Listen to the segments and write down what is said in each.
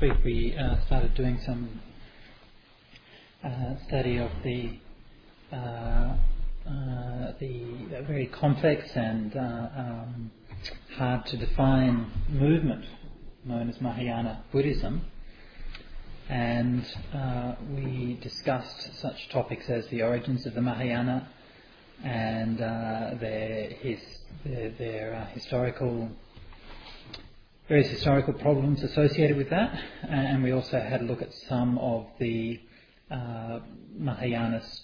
week we started doing some study of the very complex and hard to define movement known as Mahayana Buddhism, and we discussed such topics as the origins of the Mahayana and their various historical problems associated with that, and we also had a look at some of the Mahayanist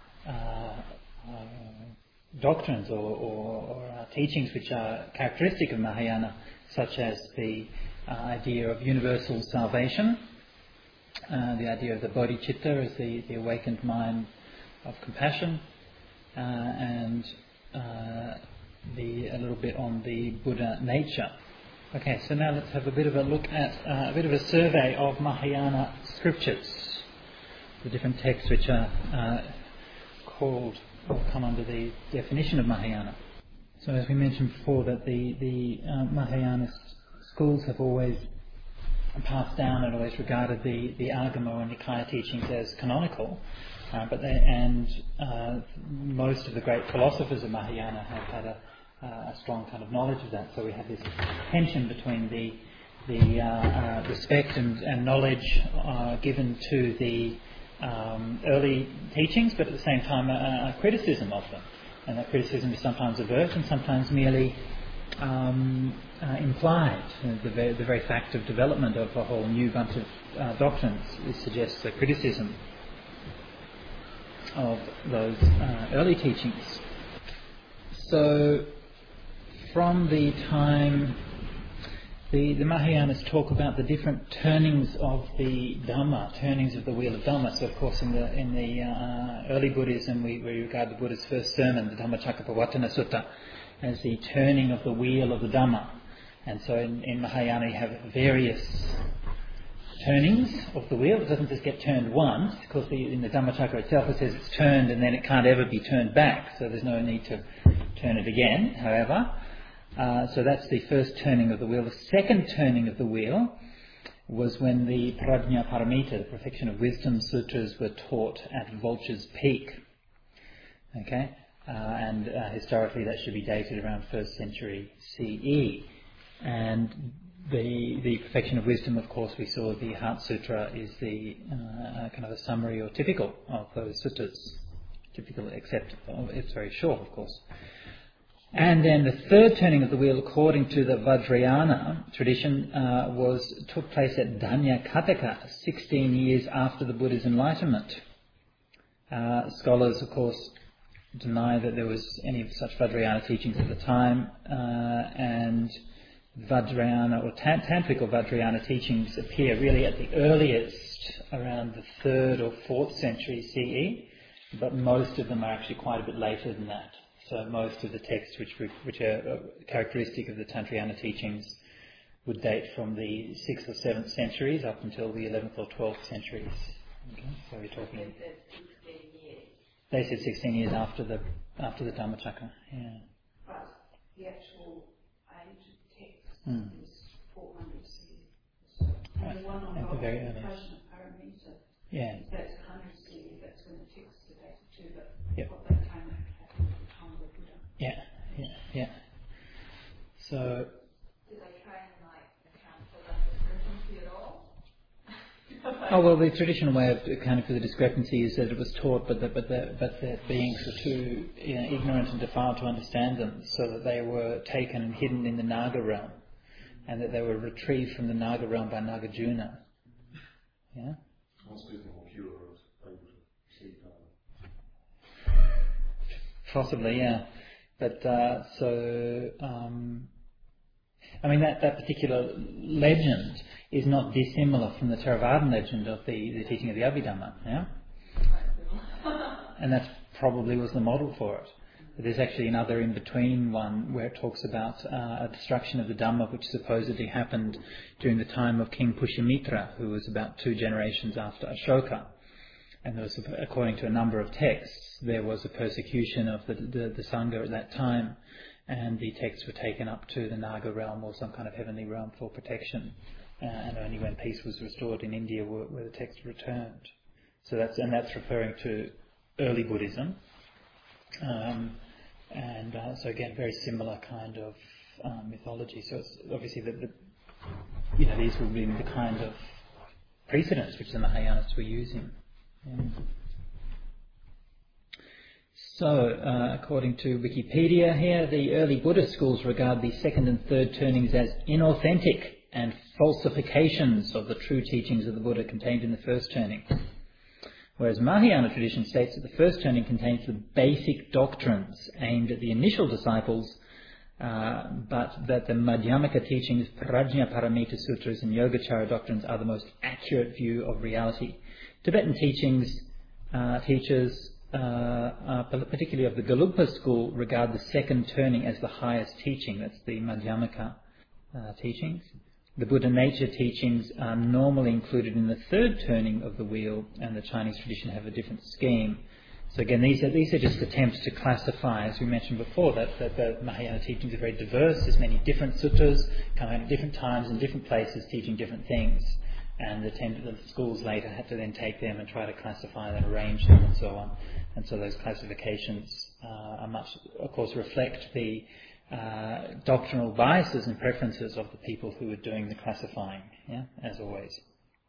doctrines or teachings which are characteristic of Mahayana, such as the idea of universal salvation, the idea of the bodhicitta as the awakened mind of compassion, and a little bit on the Buddha nature. Okay, so now let's have a bit of a look at a bit of a survey of Mahayana scriptures, the different texts which are called or come under the definition of Mahayana. So as we mentioned before, that the Mahayanist schools have always passed down and always regarded the Agama or Nikaya teachings as canonical, but most of the great philosophers of Mahayana have had a strong kind of knowledge of that. So we have this tension between the respect and knowledge given to the early teachings, but at the same time a criticism of them. And that criticism is sometimes overt and sometimes merely implied. The very fact of development of a whole new bunch of doctrines suggests a criticism of those early teachings. So from the time the Mahayanas talk about the different turnings of the Dhamma, turnings of the wheel of Dhamma. So of course in the early Buddhism we regard the Buddha's first sermon, the Dhammacakkappavattana Sutta, as the turning of the wheel of the Dhamma. And so in Mahayana you have various turnings of the wheel. It doesn't just get turned once. Of course in the Dhammacakka itself it says it's turned and then it can't ever be turned back, so there's no need to turn it again, however. So that's the first turning of the wheel. The second turning of the wheel was when the Prajna Paramita, the Perfection of Wisdom Sutras, were taught at Vulture's Peak. Okay, and historically that should be dated around 1st century CE. And the Perfection of Wisdom, of course, we saw the Heart Sutra is the kind of a summary or typical of those sutras. Typical, except it's very short, of course. And then the third turning of the wheel, according to the Vajrayana tradition, took place at Danyakataka, 16 years after the Buddha's enlightenment. Scholars, of course, deny that there was any such Vajrayana teachings at the time, and Vajrayana or Tantric or Vajrayana teachings appear really at the earliest around the 3rd or 4th century CE, but most of them are actually quite a bit later than that. So most of the texts which are characteristic of the Tantrayana teachings would date from the 6th or 7th centuries up until the 11th or 12th centuries. Okay, so we're talking. They said 16 years. They said 16 years after the Dhammacakka. Yeah. But the actual age of the text is 400 CE. And the one on the very early. Paramita. Yeah. That's 100 CE. That's when the texts are dated to. But yep. what they came out. Yeah. So. Did they try and account for that discrepancy at all? Oh well, the traditional way of accounting for the discrepancy is that it was taught, but that beings were too ignorant and defiled to understand them, so that they were taken and hidden in the Naga realm, and that they were retrieved from the Naga realm by Nagarjuna. Yeah. Most people were able to see Possibly, yeah. But that particular legend is not dissimilar from the Theravadan legend of the teaching of the Abhidhamma, yeah? And that probably was the model for it. But there's actually another in-between one where it talks about a destruction of the Dhamma which supposedly happened during the time of King Pushyamitra, who was about 2 generations after Ashoka. And there was, according to a number of texts, there was a persecution of the Sangha at that time, and the texts were taken up to the Naga realm or some kind of heavenly realm for protection. and only when peace was restored in India were the texts returned. So that's referring to early Buddhism, so again, very similar kind of mythology. So it's obviously these would be the kind of precedents which the Mahayanists were using. Yeah. So, according to Wikipedia here, the early Buddhist schools regard the second and third turnings as inauthentic and falsifications of the true teachings of the Buddha contained in the first turning. Whereas Mahayana tradition states that the first turning contains the basic doctrines aimed at the initial disciples, but that the Madhyamaka teachings, Prajna Paramita Sutras and Yogacara doctrines are the most accurate view of reality. Tibetan teachers, particularly of the Gelugpa school, regard the second turning as the highest teaching. That's the Madhyamaka teachings. The Buddha nature teachings are normally included in the third turning of the wheel, and the Chinese tradition have a different scheme. So again, these are just attempts to classify, as we mentioned before, that the Mahayana teachings are very diverse. There's many different sutras coming at different times in different places, teaching different things. And the schools later had to then take them and try to classify them, arrange them, and so on. And so those classifications of course, reflect the doctrinal biases and preferences of the people who are doing the classifying, as always.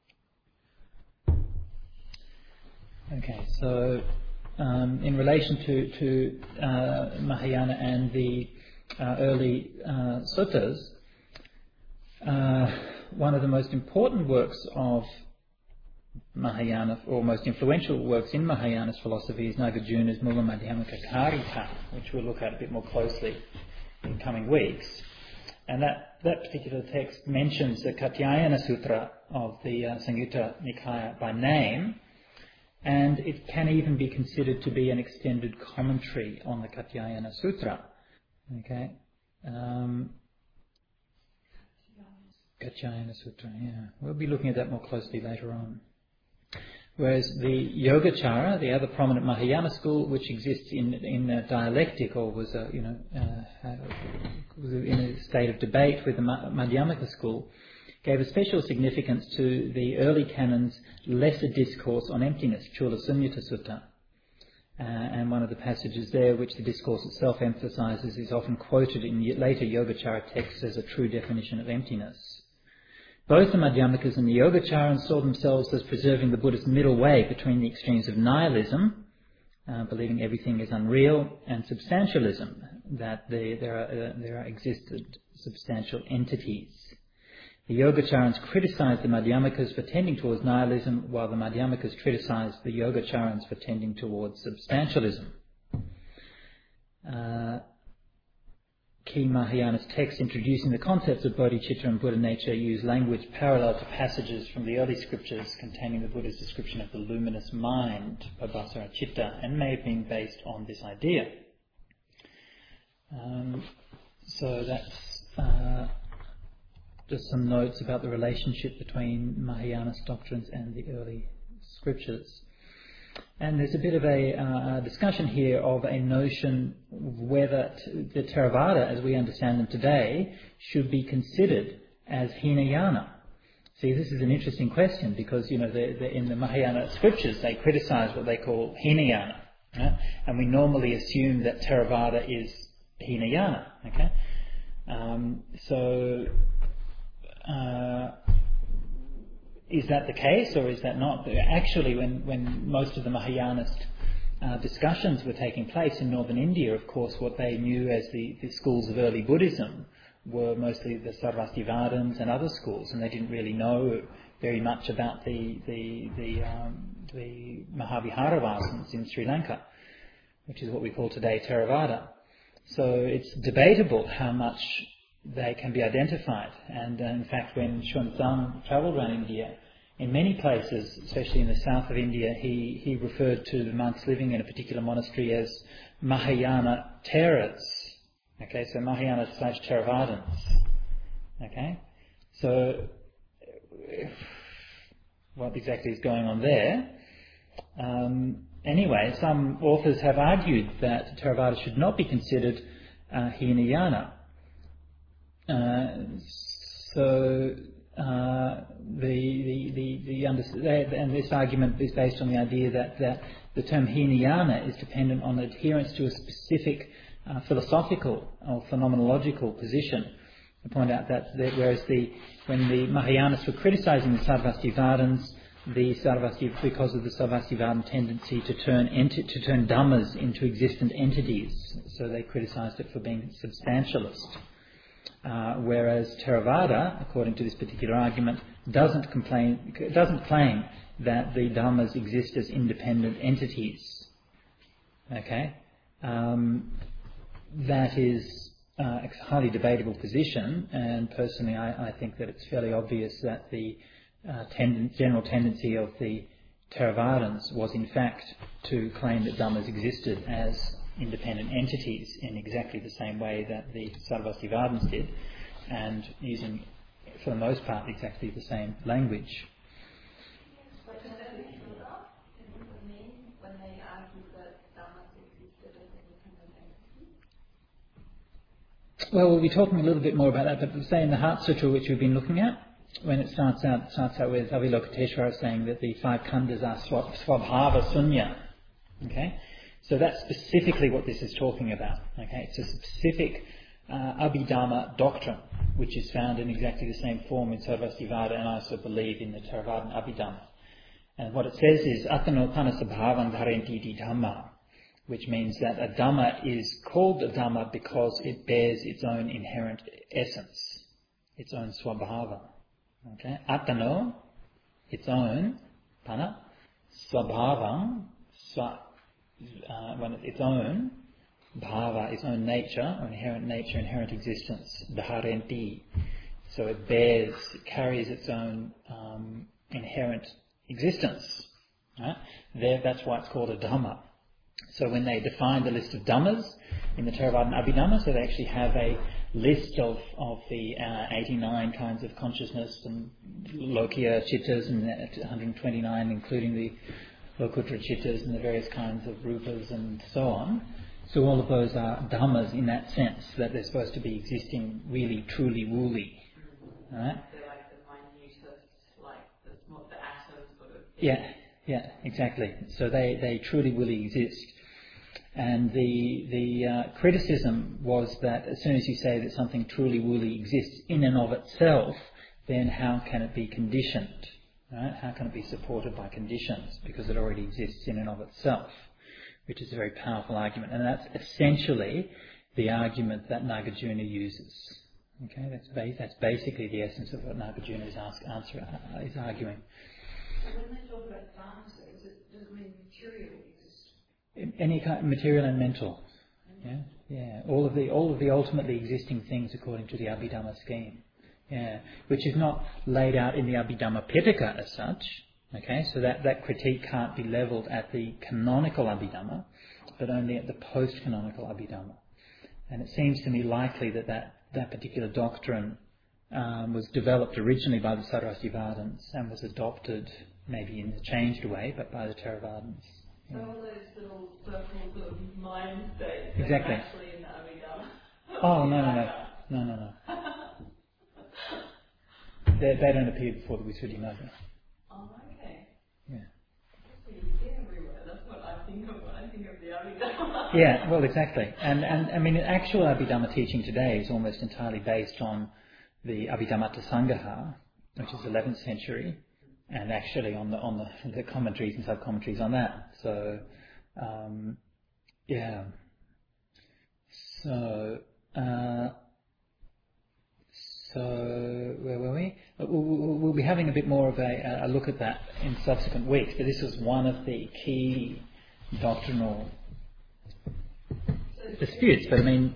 Okay, so in relation to Mahayana and the early suttas, one of the most important works of Mahayana, or most influential works in Mahayana's philosophy, is Nagarjuna's Mula Madhyamaka Karika, which we'll look at a bit more closely in coming weeks. And that particular text mentions the Katyayana Sutra of the Samyutta Nikaya by name, and it can even be considered to be an extended commentary on the Katyayana Sutra. Okay. Katyayana Sutra, we'll be looking at that more closely later on. Whereas the Yogacara, the other prominent Mahayana school, which exists in dialectic, or was in a state of debate with the Madhyamaka school, gave a special significance to the early canon's lesser discourse on emptiness, Chula Sunyata Sutta. And one of the passages there, which the discourse itself emphasizes, is often quoted in later Yogacara texts as a true definition of emptiness. Both the Madhyamakas and the Yogacarans saw themselves as preserving the Buddhist middle way between the extremes of nihilism, believing everything is unreal, and substantialism, that there existed substantial entities. The Yogacarans criticized the Madhyamakas for tending towards nihilism, while the Madhyamakas criticized the Yogacarans for tending towards substantialism. Key Mahayanist texts introducing the concepts of bodhicitta and Buddha nature use language parallel to passages from the early scriptures containing the Buddha's description of the luminous mind, Pabhasara Chitta, and may have been based on this idea. So that's just some notes about the relationship between Mahayanist doctrines and the early scriptures. And there's a bit of a discussion here of a notion whether the Theravada, as we understand them today, should be considered as Hinayana. See, this is an interesting question because, in the Mahayana scriptures they criticize what they call Hinayana. Right? And we normally assume that Theravada is Hinayana. Okay? Is that the case, or is that not? Actually, when most of the Mahayanist discussions were taking place in northern India, of course, what they knew as the schools of early Buddhism were mostly the Sarvastivadins and other schools, and they didn't really know very much about the Mahaviharavasins in Sri Lanka, which is what we call today Theravada. So it's debatable how much they can be identified. And in fact, when Xuanzang travelled around India, in many places, especially in the south of India, he referred to the monks living in a particular monastery as Mahayana Theras. Okay, so Mahayana / Theravadins. Okay, so what exactly is going on there? Anyway, some authors have argued that Theravada should not be considered Hinayana. and this argument is based on the idea that the term Hinayana is dependent on adherence to a specific philosophical or phenomenological position. I point out that whereas when the Mahayanas were criticizing the Sarvastivadins, because of the Sarvastivadin tendency to turn Dhammas into existent entities, so they criticized it for being substantialist. Whereas Theravada, according to this particular argument, doesn't claim that the Dhammas exist as independent entities. Okay, that is a highly debatable position, and personally, I think that it's fairly obvious that the general tendency of the Theravadins was in fact to claim that Dhammas existed as independent entities in exactly the same way that the Sarvastivadins did, and using, for the most part, exactly the same language. But does that mean when they argue that Dhammas existed as independent entities? Well, we'll be talking a little bit more about that, but say in the Heart Sutra, which we've been looking at, when it starts out with Avalokiteshvara saying that the 5 khandhas are swabhava sunya. Okay? So that's specifically what this is talking about. Okay? It's a specific Abhidhamma doctrine, which is found in exactly the same form in Sarvastivada, and I also believe in the Theravadan Abhidhamma. And what it says is Attanopana sabhavan dharenti iti dhamma, which means that a Dhamma is called a Dhamma because it bears its own inherent essence, its own swabhava. Okay, Attano, its own, pana, swabhavang, its own, bhava, its own nature, or inherent existence, dharenti. So it carries its own inherent existence. Right? That's why it's called a Dhamma. So when they define the list of Dhammas in the Theravadan Abhidhamma, so they actually have a list of the 89 kinds of consciousness and Lokiya Chittas, and 129 including the Lokuttara Chittas and the various kinds of Rupas and so on. So all of those are Dhammas in that sense, that they're supposed to be existing really, truly, woolly. Right? They're like the minutest, like the atoms sort of. Yeah, exactly. So they truly, woolly exist. And the criticism was that as soon as you say that something truly, woolly exists in and of itself, then how can it be conditioned? Right? How can it be supported by conditions? Because it already exists in and of itself, which is a very powerful argument. And that's essentially the argument that Nagarjuna uses. Okay, that's basically the essence of what Nagarjuna is arguing. So when they talk about dhammas, does it mean material exists? Any kind of material and mental. Yeah. All of the ultimately existing things according to the Abhidhamma scheme. Yeah. Which is not laid out in the Abhidhamma Pitaka as such. Okay, so that critique can't be levelled at the canonical Abhidhamma, but only at the post-canonical Abhidhamma. And it seems to me likely that particular doctrine was developed originally by the Sarvastivadins and was adopted maybe in a changed way, but by the Theravadins. So all those little circles of mind states exactly. are actually in the Abhidhamma? Oh, no. They don't appear before the Visuddhimagga. Oh, okay. Yeah. They're everywhere. That's what I think of when I think of the Abhidhamma. Yeah, well, exactly. And I mean, actual Abhidhamma teaching today is almost entirely based on the Abhidhammatta Sangaha, which is 11th century, and actually on the commentaries and sub-commentaries on that. So, yeah. So where were we? We'll be having a bit more of a look at that in subsequent weeks, but this was one of the key doctrinal disputes. But I mean,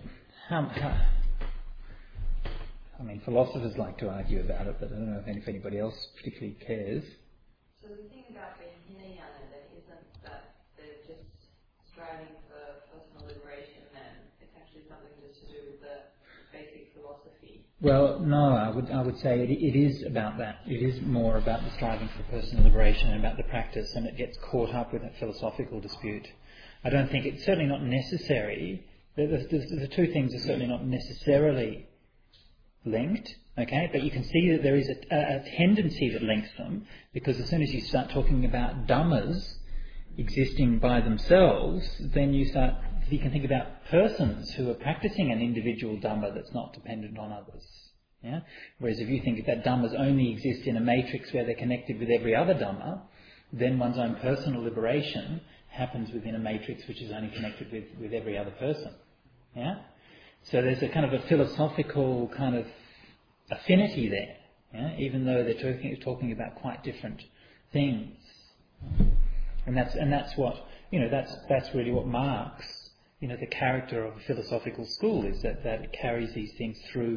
philosophers like to argue about it, but I don't know if anybody else particularly cares. So the thing about being Hinayana then isn't that they're just striving for personal liberation, then it's actually something just to do with the basic philosophy. Well, no, I would say it is about that. It is more about the striving for personal liberation and about the practice, and it gets caught up with that philosophical dispute. I don't think it's certainly not necessary. The two things are certainly not necessarily linked, okay, but you can see that there is a tendency that links them, because as soon as you start talking about dhammas existing by themselves, then you can think about persons who are practicing an individual dhamma that's not dependent on others. Yeah? Whereas if you think that dhammas only exist in a matrix where they're connected with every other dhamma, then one's own personal liberation happens within a matrix which is only connected with every other person. Yeah? So there's a kind of a philosophical kind of affinity there, yeah? Even though they're talking about quite different things. And that's what, that's really what marks, the character of a philosophical school, is that it carries these things through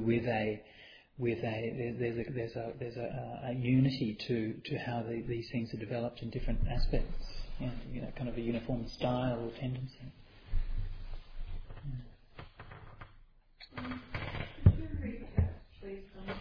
there's a unity to how these things are developed in different aspects, kind of a uniform style or tendency. Could you recap, please,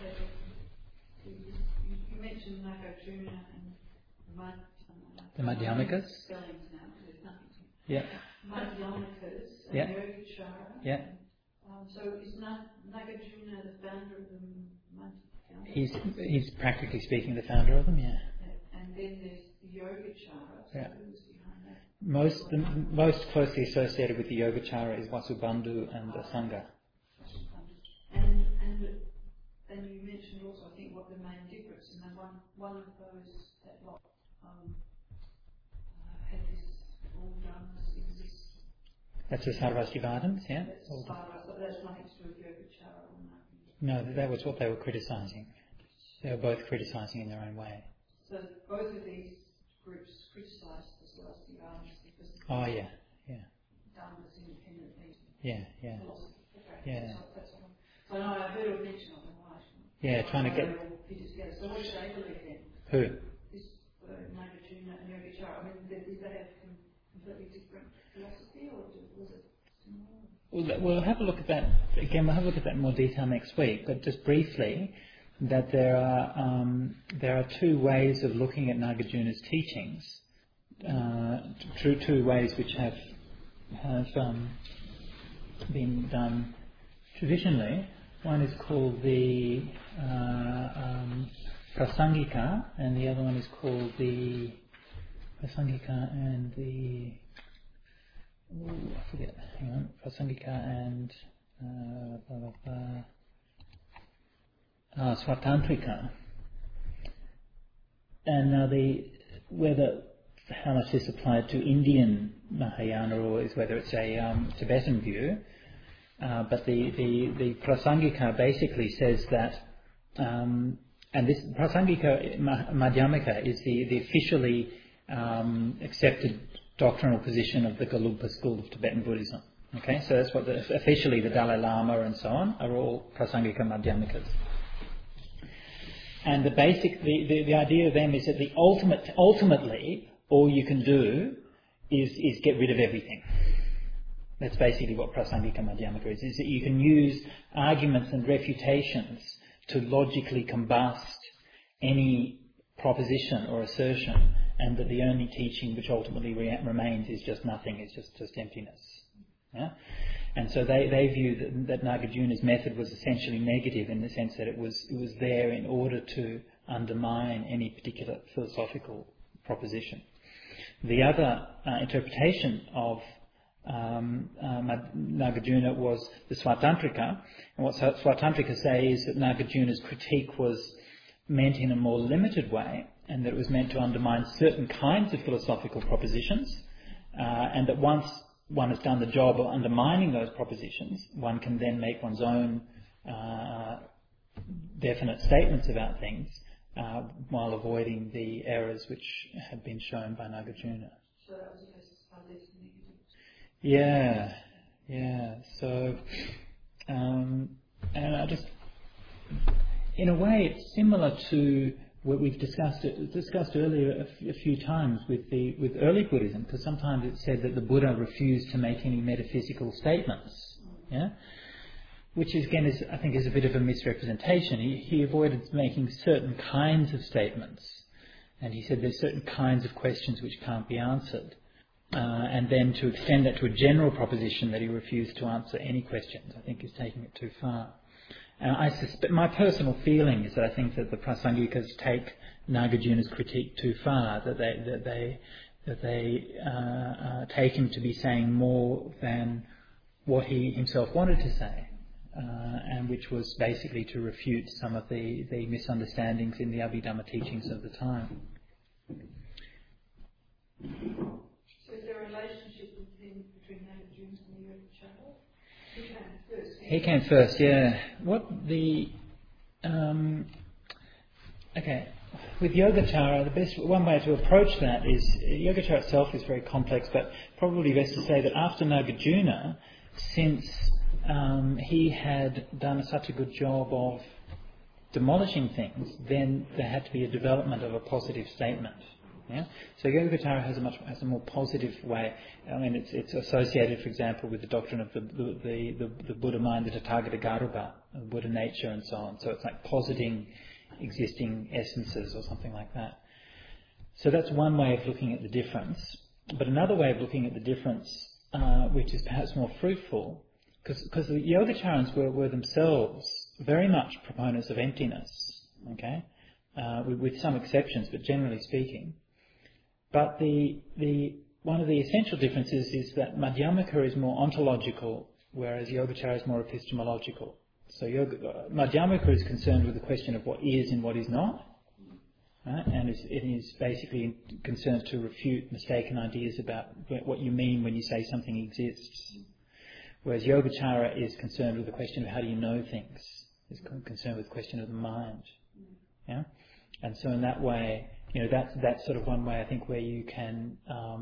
you mentioned Nagarjuna and The Madhyamikas? Spellings now, there's nothing to Yeah. Madhyamikas and Yeah. Yogacara. Yeah. So is Nagarjuna the founder of the Madhyamikas? He's practically speaking the founder of them, yeah. And then there's the Yogacara. So Yeah. who was behind that? The most closely associated with the Yogacara is Vasubandhu and Sangha. And you mentioned also, I think, what the main difference, and then one of those that lot had this all dhammas exist. That's the Sarvastivadins, yeah? That's but that's nothing to do with Yogacara or nothing. No, that was what they were criticising. They were both criticising in their own way. So both of these groups criticised the Sarvastivadins because Oh, yeah, yeah. dhammas independently. Yeah, yeah. Philosophy. Okay. Yeah. That's all. So no, I heard a mention of them, right? Yeah, trying to get... Together. So what should they believe then? Who? This Nagarjuna and Yogacara. I mean, did they have completely different philosophy, or was it similar? We'll have a look at that again. We'll have a look at that in more detail next week. But just briefly, that there are two ways of looking at Nagarjuna's teachings. Two ways which have been done traditionally. One is called the Prasangika, and the other one is called the Prasangika and the... I forget. Hang on. Prasangika and Swatantrika. And now how much this applied to Indian Mahayana, or is whether it's a Tibetan view. But the Prasangika basically says that, and this Prasangika Madhyamika is the officially accepted doctrinal position of the Gelugpa school of Tibetan Buddhism. Okay, so that's what officially the Dalai Lama and so on are all Prasangika Madhyamikas. And the idea of them is that ultimately all you can do is get rid of everything. That's basically what Prasangika Madhyamika is that you can use arguments and refutations to logically combust any proposition or assertion, and that the only teaching which ultimately remains is just nothing, is just emptiness. Yeah? And so they view that Nagarjuna's method was essentially negative, in the sense that it was there in order to undermine any particular philosophical proposition. The other interpretation of Nagarjuna was the Swatantrika, and what Swatantrika say is that Nagarjuna's critique was meant in a more limited way, and that it was meant to undermine certain kinds of philosophical propositions, and that once one has done the job of undermining those propositions, one can then make one's own definite statements about things, while avoiding the errors which had been shown by Nagarjuna. So that was a basis of our listening. Yeah. So, and I just, in a way, it's similar to what we've discussed earlier a few times with early Buddhism, because sometimes it's said that the Buddha refused to make any metaphysical statements. Yeah. Which again I think is a bit of a misrepresentation. He avoided making certain kinds of statements, and he said there's certain kinds of questions which can't be answered. And then to extend that to a general proposition that he refused to answer any questions, I think is taking it too far. And my personal feeling is that I think that the Prasangikas take Nagarjuna's critique too far, that they take him to be saying more than what he himself wanted to say, and which was basically to refute some of the misunderstandings in the Abhidhamma teachings of the time. So is there a relationship between Nagarjuna and the Yogacara? He came first. He came first, yeah. Okay. With Yogacara, one way to approach that is, Yogacara itself is very complex, but probably best to say that after Nagarjuna, since he had done such a good job of demolishing things, then there had to be a development of a positive statement. Yeah? So Yogacara has a more positive way. I mean, it's associated, for example, with the doctrine of the Buddha mind, the Tathagata Garupa, the Buddha nature, and so on. So it's like positing existing essences or something like that. So that's one way of looking at the difference. But another way of looking at the difference, which is perhaps more fruitful, because the Yogacharans were themselves very much proponents of emptiness, okay, with some exceptions, but generally speaking. But one of the essential differences is that Madhyamaka is more ontological, whereas Yogacara is more epistemological. So Madhyamaka is concerned with the question of what is and what is not, right? And it is basically concerned to refute mistaken ideas about what you mean when you say something exists. Whereas Yogacara is concerned with the question of how do you know things. It's concerned with the question of the mind. Yeah? And so in that way, that's sort of one way I think where you can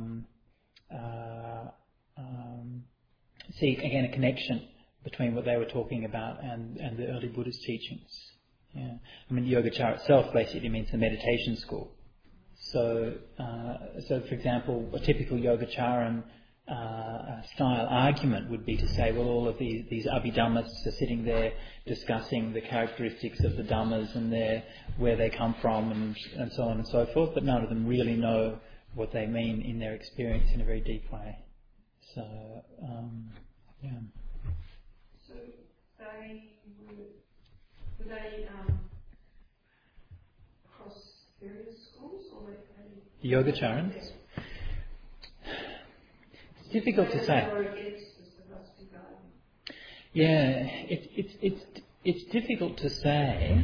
see again a connection between what they were talking about and the early Buddhist teachings. Yeah. I mean, Yogacara itself basically means the meditation school. So for example, a typical Yogacaran style argument would be to say, well, all of these Abhidhammas are sitting there discussing the characteristics of the Dhammas and where they come from and so on and so forth, but none of them really know what they mean in their experience in a very deep way. So, yeah. So were they across various schools, or were they Yogacharans? It's difficult to say. Yeah, it's difficult to say.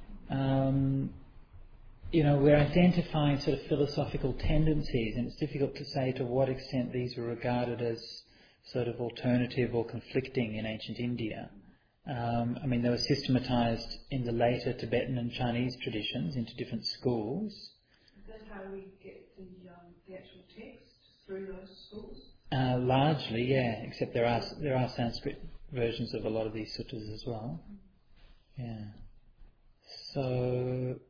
We're identifying sort of philosophical tendencies, and it's difficult to say to what extent these were regarded as sort of alternative or conflicting in ancient India. I mean, they were systematized in the later Tibetan and Chinese traditions into different schools. Is that how we get the actual text through those schools? Largely, yeah. Except there are Sanskrit versions of a lot of these suttas as well. Yeah. So,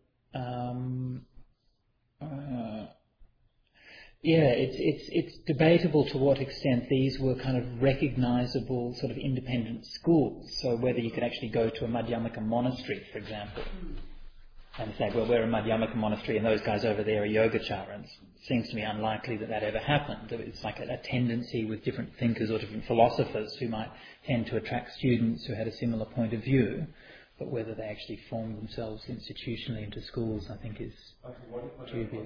it's debatable to what extent these were kind of recognisable sort of independent schools. So whether you could actually go to a Madhyamaka monastery, for example, and say, well, we're a Madhyamaka monastery and those guys over there are Yogacharans. It seems to me unlikely that ever happened. It's like a tendency with different thinkers or different philosophers who might tend to attract students who had a similar point of view. But whether they actually formed themselves institutionally into schools, I think is dubious.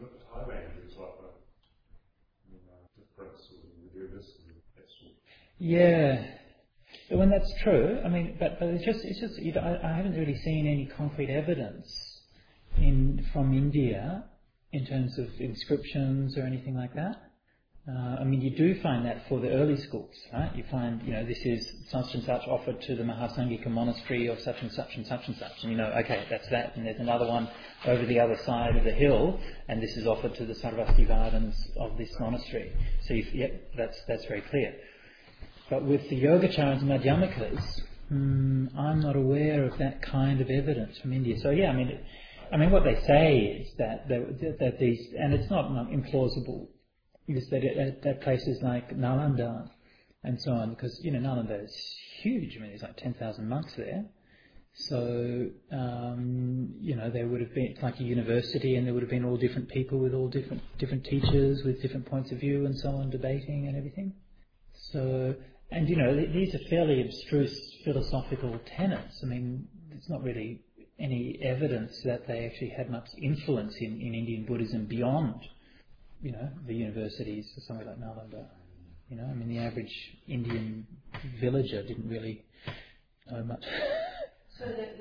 Yeah, when that's true, I mean, but it's just I haven't really seen any concrete evidence from India in terms of inscriptions or anything like that. I mean, you do find that for the early schools, right? You find, this is such and such offered to the Mahasangika monastery of such and such and such and such. And okay, that's that. And there's another one over the other side of the hill, and this is offered to the Sarvastivadins of this monastery. So, that's very clear. But with the Yogacharans and Madhyamakas, I'm not aware of that kind of evidence from India. So, yeah, I mean, what they say is that these, and it's not implausible, is that at places like Nalanda and so on, because Nalanda is huge. I mean, there's like 10,000 monks there. So there would have been, it's like a university, and there would have been all different people with all different teachers with different points of view and so on, debating and everything. So And these are fairly abstruse philosophical tenets. I mean, there's not really any evidence that they actually had much influence in Indian Buddhism beyond, the universities or somewhere like Nalanda. I mean, the average Indian villager didn't really know much. So their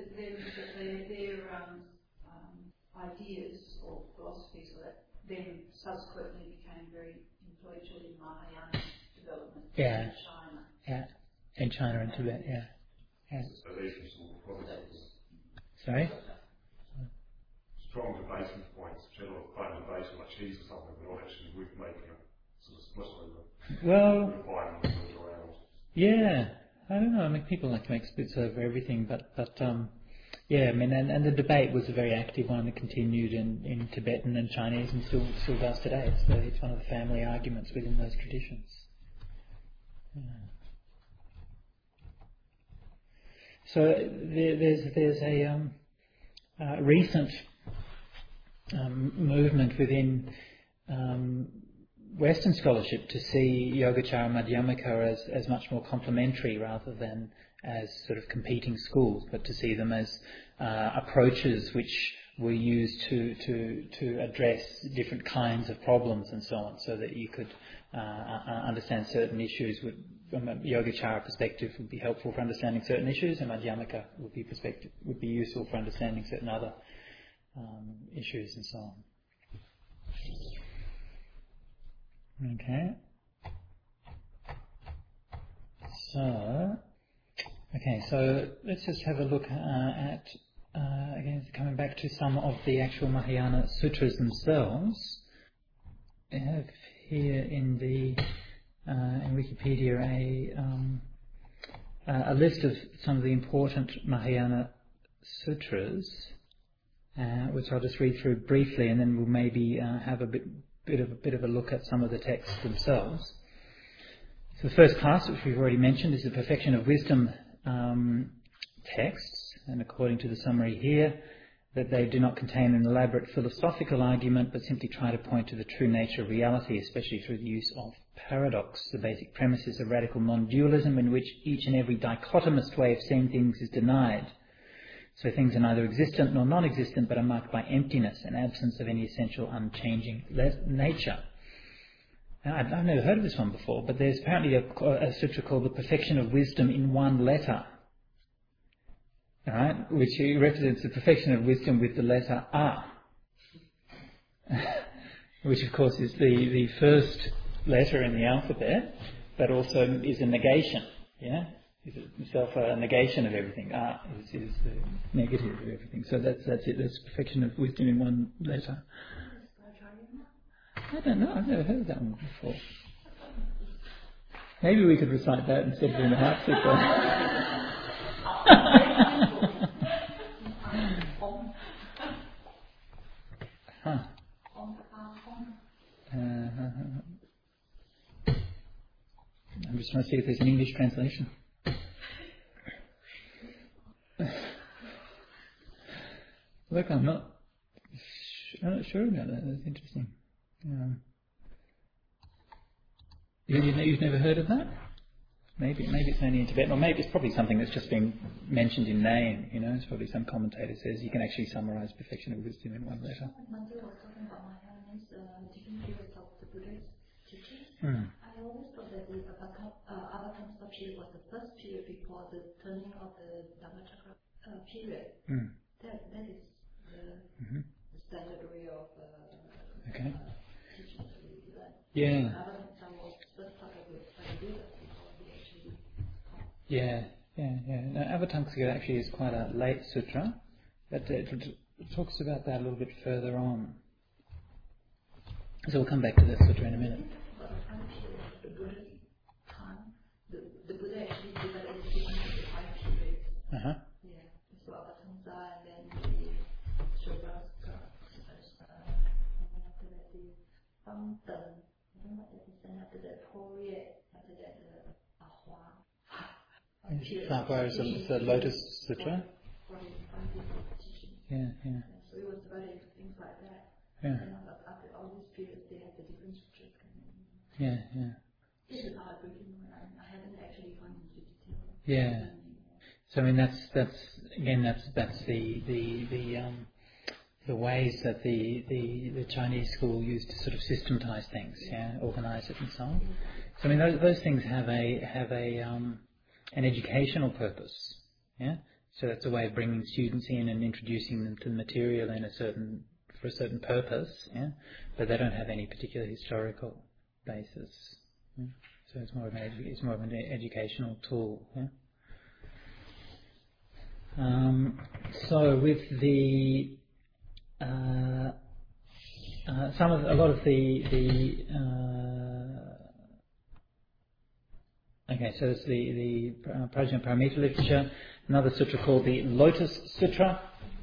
ideas or philosophies that then subsequently became very influential in Mahayana development in China. Yeah, in China and Tibet, yeah. So these are some provinces. Sorry? Strong debating points, general claim debate like cheese or something, but not actually worth making a sort of split over. Well, Refinement around. yeah, I don't know. I mean, people like to make splits over everything, but yeah, I mean, and the debate was a very active one that continued in Tibetan and Chinese and still does today. So it's one of the family arguments within those traditions. Yeah. So there's a recent movement within Western scholarship to see Yogacara Madhyamaka as much more complementary rather than as sort of competing schools, but to see them as approaches which were used to address different kinds of problems and so on, so that you could understand certain issues. From a Yogacara perspective, would be helpful for understanding certain issues, and Madhyamaka would be useful for understanding certain other issues and so on. Okay. So let's just have a look at again, coming back to some of the actual Mahayana sutras themselves. I have here in Wikipedia a list of some of the important Mahayana sutras, which I'll just read through briefly, and then we'll maybe have a bit of a look at some of the texts themselves. So the first class, which we've already mentioned, is the Perfection of Wisdom texts, and according to the summary here, that they do not contain an elaborate philosophical argument, but simply try to point to the true nature of reality, especially through the use of paradox. The basic premise is a radical non-dualism in which each and every dichotomist way of seeing things is denied. So things are neither existent nor non-existent, but are marked by emptiness and absence of any essential unchanging nature. Now, I've never heard of this one before, but there's apparently a sutra called the Perfection of Wisdom in one letter, right, which represents the perfection of wisdom with the letter A, which of course is the first letter in the alphabet, but also is a negation, yeah? Is itself a negation of everything. A is the negative of everything. So that's it. That's perfection of wisdom in one letter. I don't know. I've never heard of that one before. Maybe we could recite that instead of doing the heart sutra. I'm just trying to see if there's an English translation. Look, I'm not sure about that. That's interesting. You've never heard of that? Maybe it's only in Tibetan, or maybe it's probably something that's just been mentioned in name. It's probably some commentator says you can actually summarise perfection of wisdom in one letter. Mandir was talking about Mahayana's different periods of the Buddha's teaching. I always thought that the Avatamsaka period was the first period before the turning of the Dhammacakra period. That is the standard way of teaching. Yeah. Avatamsaka was the first part of the Buddha before he actually. Yeah. Now, Avatamsaka actually is quite a late sutra, but it talks about that a little bit further on. So we'll come back to that sutra in a minute. About the time period of the Buddha's time, the Buddha actually divided it into 5 periods. Yeah. So Avatamsaka, and then the Shrivasaka, and after that the Bangtan, I don't know what that is, and after that Porye, after that the Ahwa. Ahwa is the Lotus Sutra. Yeah. So it was divided into things like that. Yeah. And after all these periods, they had the different sutras coming in. Yeah. This is how I briefly know. I haven't actually Yeah. So I mean that's the ways that the Chinese school used to sort of systematize things, organize it and so on. So I mean those things have an educational purpose, So that's a way of bringing students in and introducing them to the material for a certain purpose, But they don't have any particular historical basis. So it's more of an educational tool. So with the so it's the Prajna Paramita literature. Another sutra called the Lotus Sutra,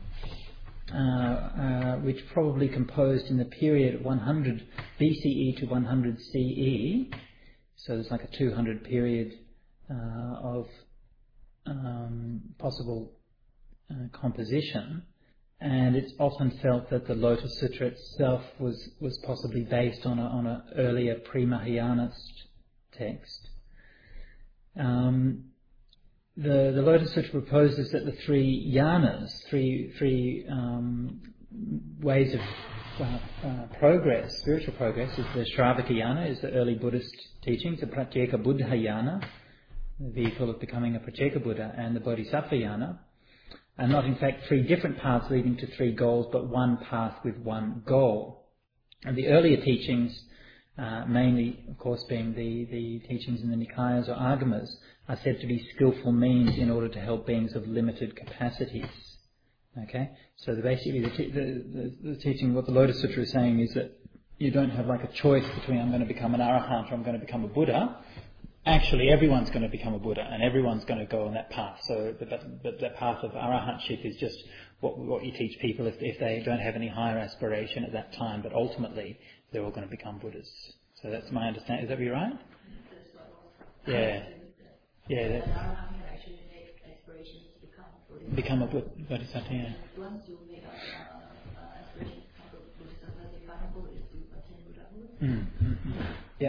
which probably composed in the period 100 BCE to 100 CE. So there's like a 200 period of possible composition, and it's often felt that the Lotus Sutra itself was possibly based on an earlier pre-Mahayanist text. The Lotus Sutra proposes that the three yanas, three ways of progress, spiritual progress, is the Shravaka Yana, is the early Buddhist teachings, the Pratyeka Buddha Yana, the vehicle of becoming a Pratyeka Buddha, and the Bodhisattva Yana, are not in fact three different paths leading to three goals, but one path with one goal. And the earlier teachings, mainly, of course, being the teachings in the Nikayas or Agamas, are said to be skillful means in order to help beings of limited capacities. Okay, so basically the teaching, what the Lotus Sutra is saying is that you don't have like a choice between I'm going to become an Arahant or I'm going to become a Buddha. Actually, everyone's going to become a Buddha and everyone's going to go on that path. So the path of Arahantship is just what you teach people if they don't have any higher aspiration at that time, but ultimately they're all going to become Buddhas. So that's my understanding. Is that be right? Yeah. Yeah. Actually make aspirations to become a Bodhisattva, yeah. Once you make aspirations to become a Bodhisattva, the final goal is to attain Buddhahood. Yeah.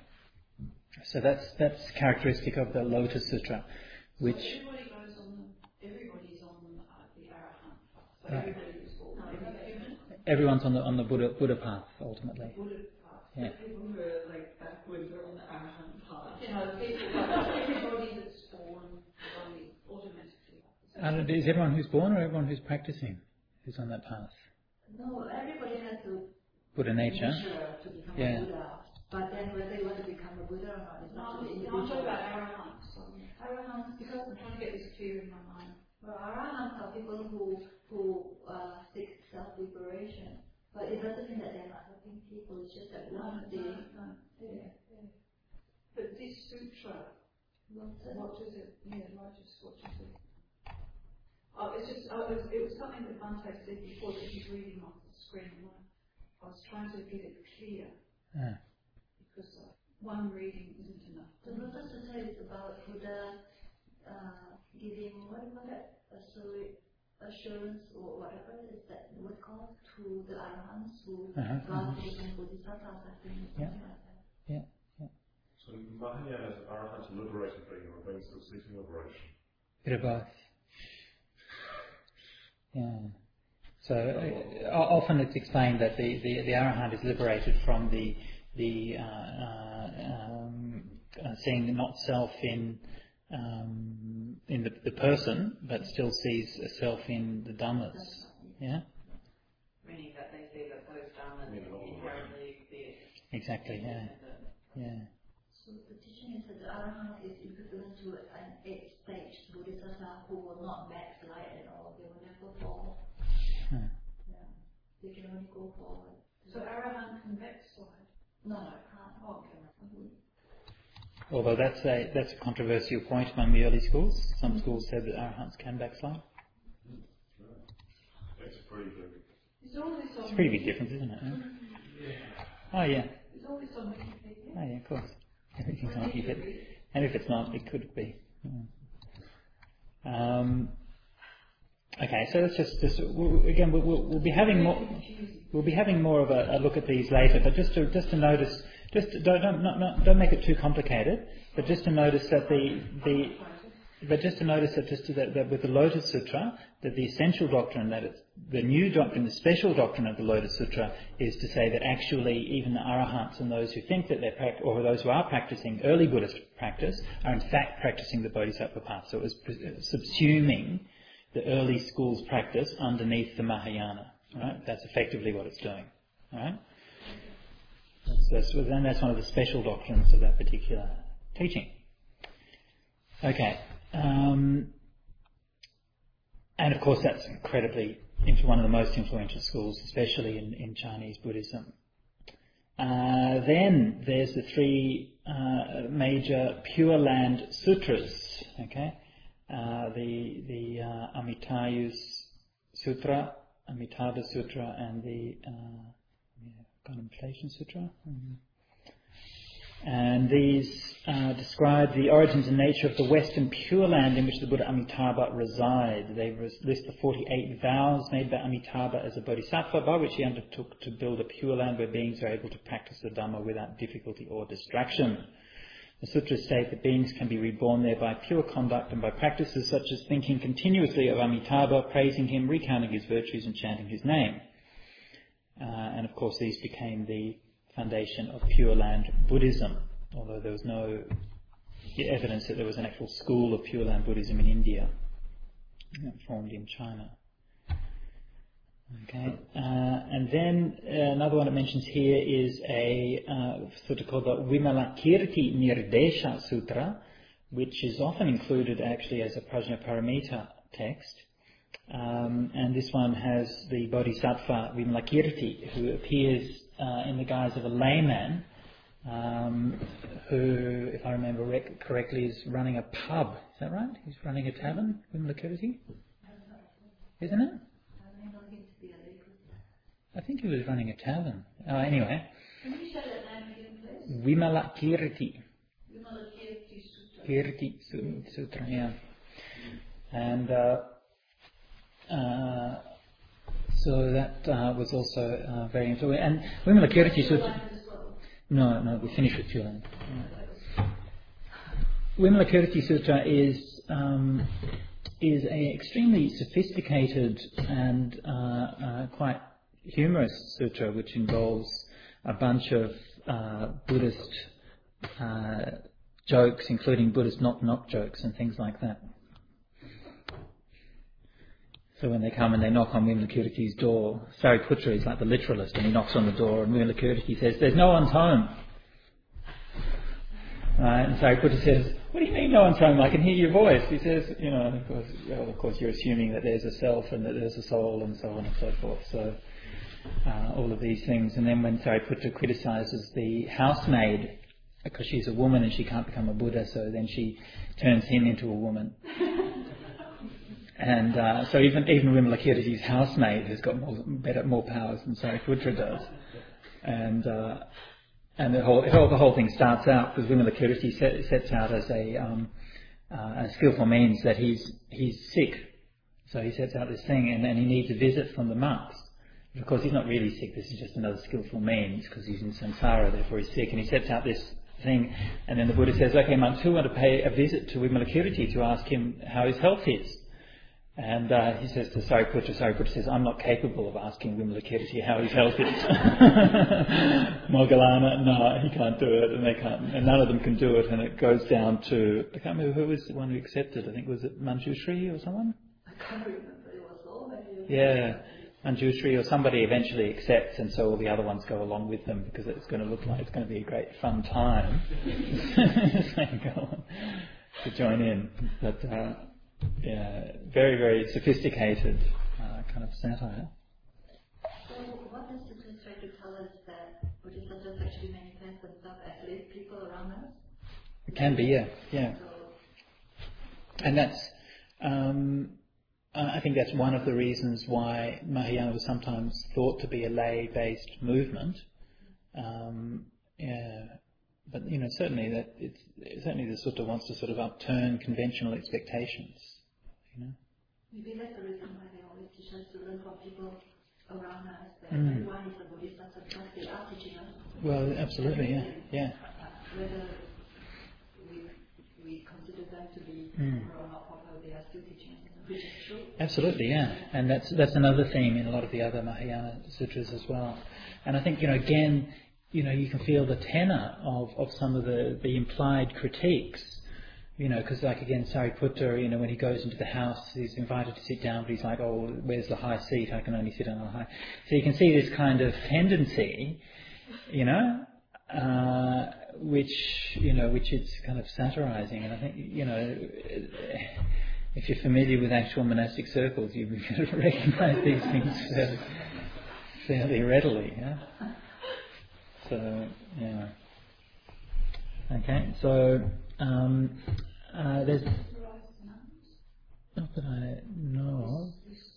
So that's characteristic of the Lotus Sutra, which. So everybody's on the Arahant path. So everybody's everyone's on the Buddha path ultimately. Buddha path. Yeah. People who are like backwards are on the Arahant path. Everybody that's born automatically. Is everyone who's born or everyone who's practicing who's on that path? No, everybody has to Buddha nature. To become a Buddha. But then whether they want to become a Buddha or not is not the individual. I'm talking about Arahants. Arahants, because I'm trying to get this clear in my mind. Well, Arahants are people who seek self-liberation. But it doesn't mean that they're not helping people. It's just that one of the... Yeah. But this sutra, what is it? Yeah, Lotus, what is it? It was something that Bhante said before that he's reading off the screen. I was trying to get it clear. Because one reading isn't enough. The Lotus Sutra is about Buddha giving assurance or whatever is that word called to the Arahants who got to become Bodhisattvas, I think, something like that. Yeah. So Mahayana is an Arahant to liberated being or being still seeking liberation? Bit of both. Yeah. So often it's explained that the Arahant is liberated from the seeing not self in the person, but still sees a self in the Dhammas. Yeah. Meaning that they see that those Dhammas inherently exist. Exactly. Yeah. So the teaching is that the Arahant is equivalent to an 8-stage Bodhisattva who will not backslide at all. They will never fall. Yeah. They can only go forward. So Arahant can backslide? No, I can't. Oh, okay. Although that's a controversial point among the early schools. Some schools said that Arahants can backslide. That's pretty big. It's a pretty big difference, isn't it? Oh yeah. It's always on Wikipedia. Oh yeah, of course. Everything's on Wikipedia. And if it's not, it could be. Okay, so let's just again we'll be having more. We'll be having more of a look at these later, but just to notice, don't make it too complicated. But just to notice that But just to notice that with the Lotus Sutra, that the essential doctrine, that it's the new doctrine, the special doctrine of the Lotus Sutra, is to say that actually even the Arahants and those who think that or those who are practicing early Buddhist practice are in fact practicing the Bodhisattva path. So it was subsuming the early school's practice underneath the Mahayana. Right? That's effectively what it's doing. Right? That's one of the special doctrines of that particular teaching. Okay. And of course that's incredibly one of the most influential schools, especially in Chinese Buddhism. Then there's the three major Pure Land Sutras. Okay, the Amitabha Sutra, Amitabha Sutra, and the Contemplation Sutra. And these describe the origins and nature of the Western Pure Land in which the Buddha Amitabha resides. They list the 48 vows made by Amitabha as a Bodhisattva, by which he undertook to build a Pure Land where beings are able to practice the Dhamma without difficulty or distraction. The sutras state that beings can be reborn there by pure conduct and by practices such as thinking continuously of Amitabha, praising him, recounting his virtues and chanting his name. And of course these became the foundation of Pure Land Buddhism, although there was no evidence that there was an actual school of Pure Land Buddhism in India formed in China. Okay, and then another one it mentions here is a sutra called the Vimalakirti Nirdesha Sutra, which is often included actually as a Prajnaparamita text. And this one has the Bodhisattva Vimalakirti, who appears in the guise of a layman, who, if I remember correctly, is running a pub. Is that right? He's running a tavern, Vimalakirti? Isn't it? I think he was running a tavern. Anyway. Can you say that name again, please? Vimalakirti. Vimalakirti Sutra. Kirti Sutra, yeah. And so that was also very influential. And Vimalakirti Sutra. No, we finished with Pure Land. Vimalakirti Sutra is an extremely sophisticated and quite humorous sutra, which involves a bunch of Buddhist jokes, including Buddhist knock-knock jokes and things like that. So when they come and they knock on Vimalakirti's door, Sariputra is like the literalist, and he knocks on the door, and Vimalakirti says, "There's no one's home." Right? And Sariputra says, "What do you mean no one's home? I can hear your voice." He says, of course you're assuming that there's a self and that there's a soul and so on and so forth. So all of these things. And then when Sariputra criticises the housemaid, because she's a woman and she can't become a Buddha, so then she turns him into a woman. And so even Vimalakirti's housemaid has got more powers than Sariputra does. And the whole thing starts out because Vimalakirti sets out as a skillful means that he's sick. So he sets out this thing, and then he needs a visit from the monks. Of course, he's not really sick. This is just another skillful means because he's in samsara, therefore he's sick. And he sets out this thing, and then the Buddha says, "Okay, monks, who want to pay a visit to Vimalakirti to ask him how his health is?" And he says to Sariputra says, "I'm not capable of asking Vimalakirti how his health is." Moggallana, no, he can't do it, and they can't, and none of them can do it. And it goes down to, I can't remember who was the one who accepted. I think was it Manjushri or someone? I can't remember. It was all maybe. Yeah, Manjushri or somebody eventually accepts, and so all the other ones go along with them because it's going to look like it's going to be a great fun time. So they go on to join in, but. Yeah, very, very sophisticated kind of satire. So what does the text try to tell us, that Bodhisattvas actually manifest themselves as living people around us? It can be, yeah. And that's, I think that's one of the reasons why Mahayana was sometimes thought to be a lay-based movement. But certainly the sutta wants to sort of upturn conventional expectations. Maybe that's the reason why they always teach us to learn from people around us. That everyone is a bodhisattva because they are teaching us. Well, absolutely, yeah. Whether we consider them have to be popular or not popular, they are still teaching, which is true. Absolutely, yeah. And that's another theme in a lot of the other Mahayana sutras as well. And I think, again, you can feel the tenor of some of the implied critiques, because like again, Sariputta, when he goes into the house, he's invited to sit down, but he's like, oh, where's the high seat? I can only sit on the high. So you can see this kind of tendency, which it's kind of satirizing. And I think, if you're familiar with actual monastic circles, you recognise these things fairly readily. Yeah? So, yeah. Okay, so there's not that I know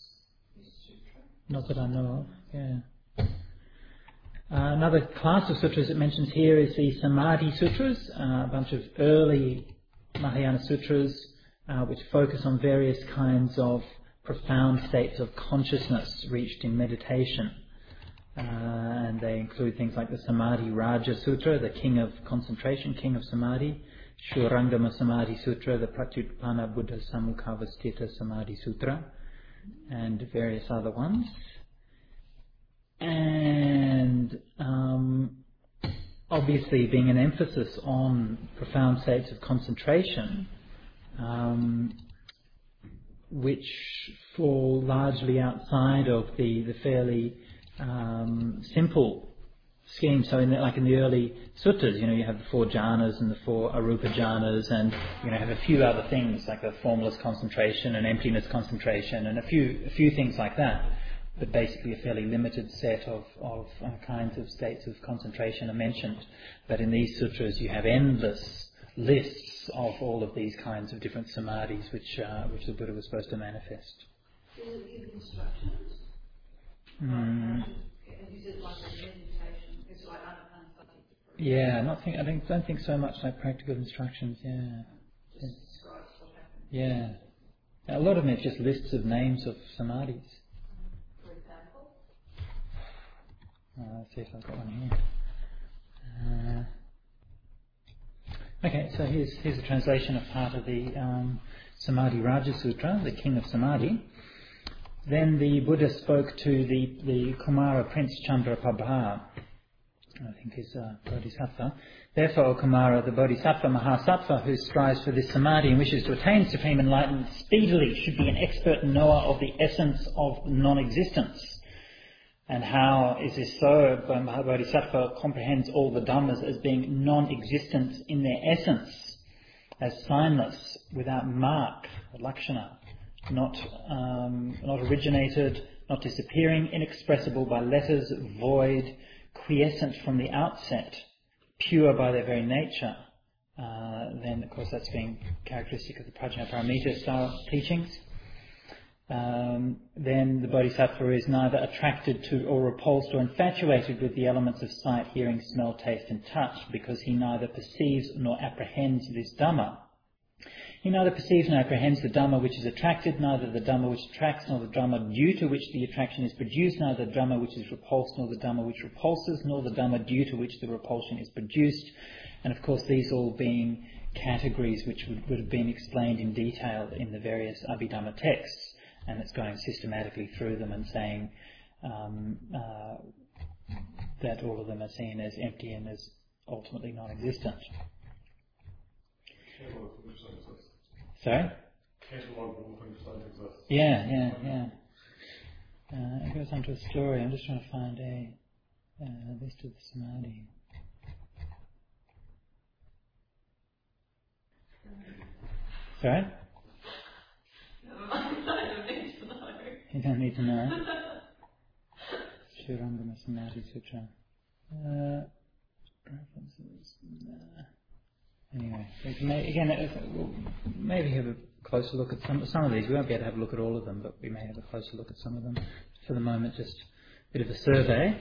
of. Yeah. Another class of sutras it mentions here is the Samadhi Sutras, a bunch of early Mahayana sutras which focus on various kinds of profound states of consciousness reached in meditation. And they include things like the Samadhi Raja Sutra, the King of Concentration, King of Samadhi, Shurangama Samadhi Sutra, the Pratyutpana Buddha Samukhāvastita Samadhi Sutra, and various other ones. And obviously being an emphasis on profound states of concentration, which fall largely outside of the fairly simple scheme. So in the early suttas, you have the 4 jhanas and the 4 arupa jhanas, and have a few other things like the formless concentration and emptiness concentration and a few things like that. But basically a fairly limited set of kinds of states of concentration are mentioned. But in these sutras you have endless lists of all of these kinds of different samadhis which the Buddha was supposed to manifest. Does it give instructions? You said like a meditation, it's like anapanasati. Yeah, I don't think so much like practical instructions. Yeah. Just describes what happens. Yeah. A lot of them is just lists of names of samadhis. For example? Let's see if I've got one here. Okay, so here's a translation of part of the Samadhi Raja Sutra, the King of Samadhi. Then the Buddha spoke to the Kumara Prince Chandraprabha, I think is Bodhisattva. Therefore, O Kumara, the Bodhisattva Mahasattva who strives for this Samadhi and wishes to attain supreme enlightenment speedily should be an expert knower of the essence of non-existence. And how is this so? Bodhisattva comprehends all the Dhammas as being non-existent in their essence, as signless, without mark, lakshana, not originated, not disappearing, inexpressible by letters, void, quiescent from the outset, pure by their very nature. Then, of course, that's being characteristic of the Prajnaparamita style teachings. Then the Bodhisattva is neither attracted to or repulsed or infatuated with the elements of sight, hearing, smell, taste and touch, because he neither perceives nor apprehends this Dhamma. He neither perceives nor apprehends the Dhamma which is attracted, neither the Dhamma which attracts, nor the Dhamma due to which the attraction is produced, neither the Dhamma which is repulsed, nor the Dhamma which repulses, nor the Dhamma due to which the repulsion is produced. And of course these all being categories which would have been explained in detail in the various Abhidhamma texts. And it's going systematically through them and saying that all of them are seen as empty and as ultimately non-existent. Sorry? Yeah. It goes on to a story. I'm just trying to find a list of the Samadhi. Sorry? You don't need to know. Shurangama Samadhi Sutra. References. Anyway, we'll maybe have a closer look at some of these. We won't be able to have a look at all of them, but we may have a closer look at some of them. For the moment, just a bit of a survey.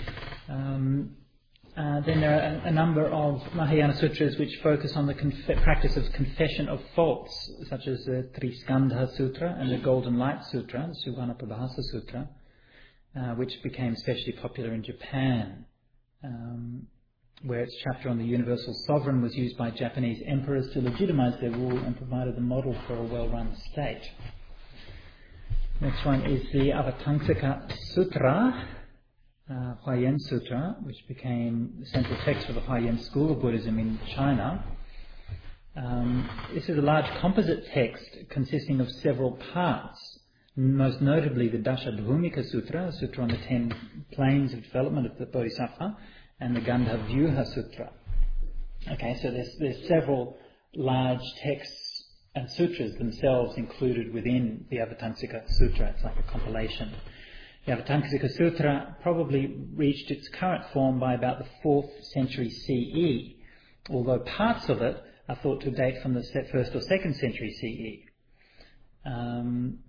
Then there are a number of Mahayana sutras which focus on the practice of confession of faults, such as the Triskandha Sutra and the Golden Light Sutra, the Suvannaprabhasa Sutra, which became especially popular in Japan. where its chapter on the universal sovereign was used by Japanese emperors to legitimize their rule and provided the model for a well-run state. Next one is the Avatamsaka Sutra, Huayan Sutra, which became the central text for the Huayan school of Buddhism in China. This is a large composite text consisting of several parts, most notably the Dashadhumika Sutra, a sutra on the 10 planes of development of the Bodhisattva, and the Gandhavyuha Sutra. Okay, so there's several large texts and sutras themselves included within the Avatamsaka Sutra. It's like a compilation. The Avatamsaka Sutra probably reached its current form by about the 4th century CE, although parts of it are thought to date from the 1st or 2nd century CE. And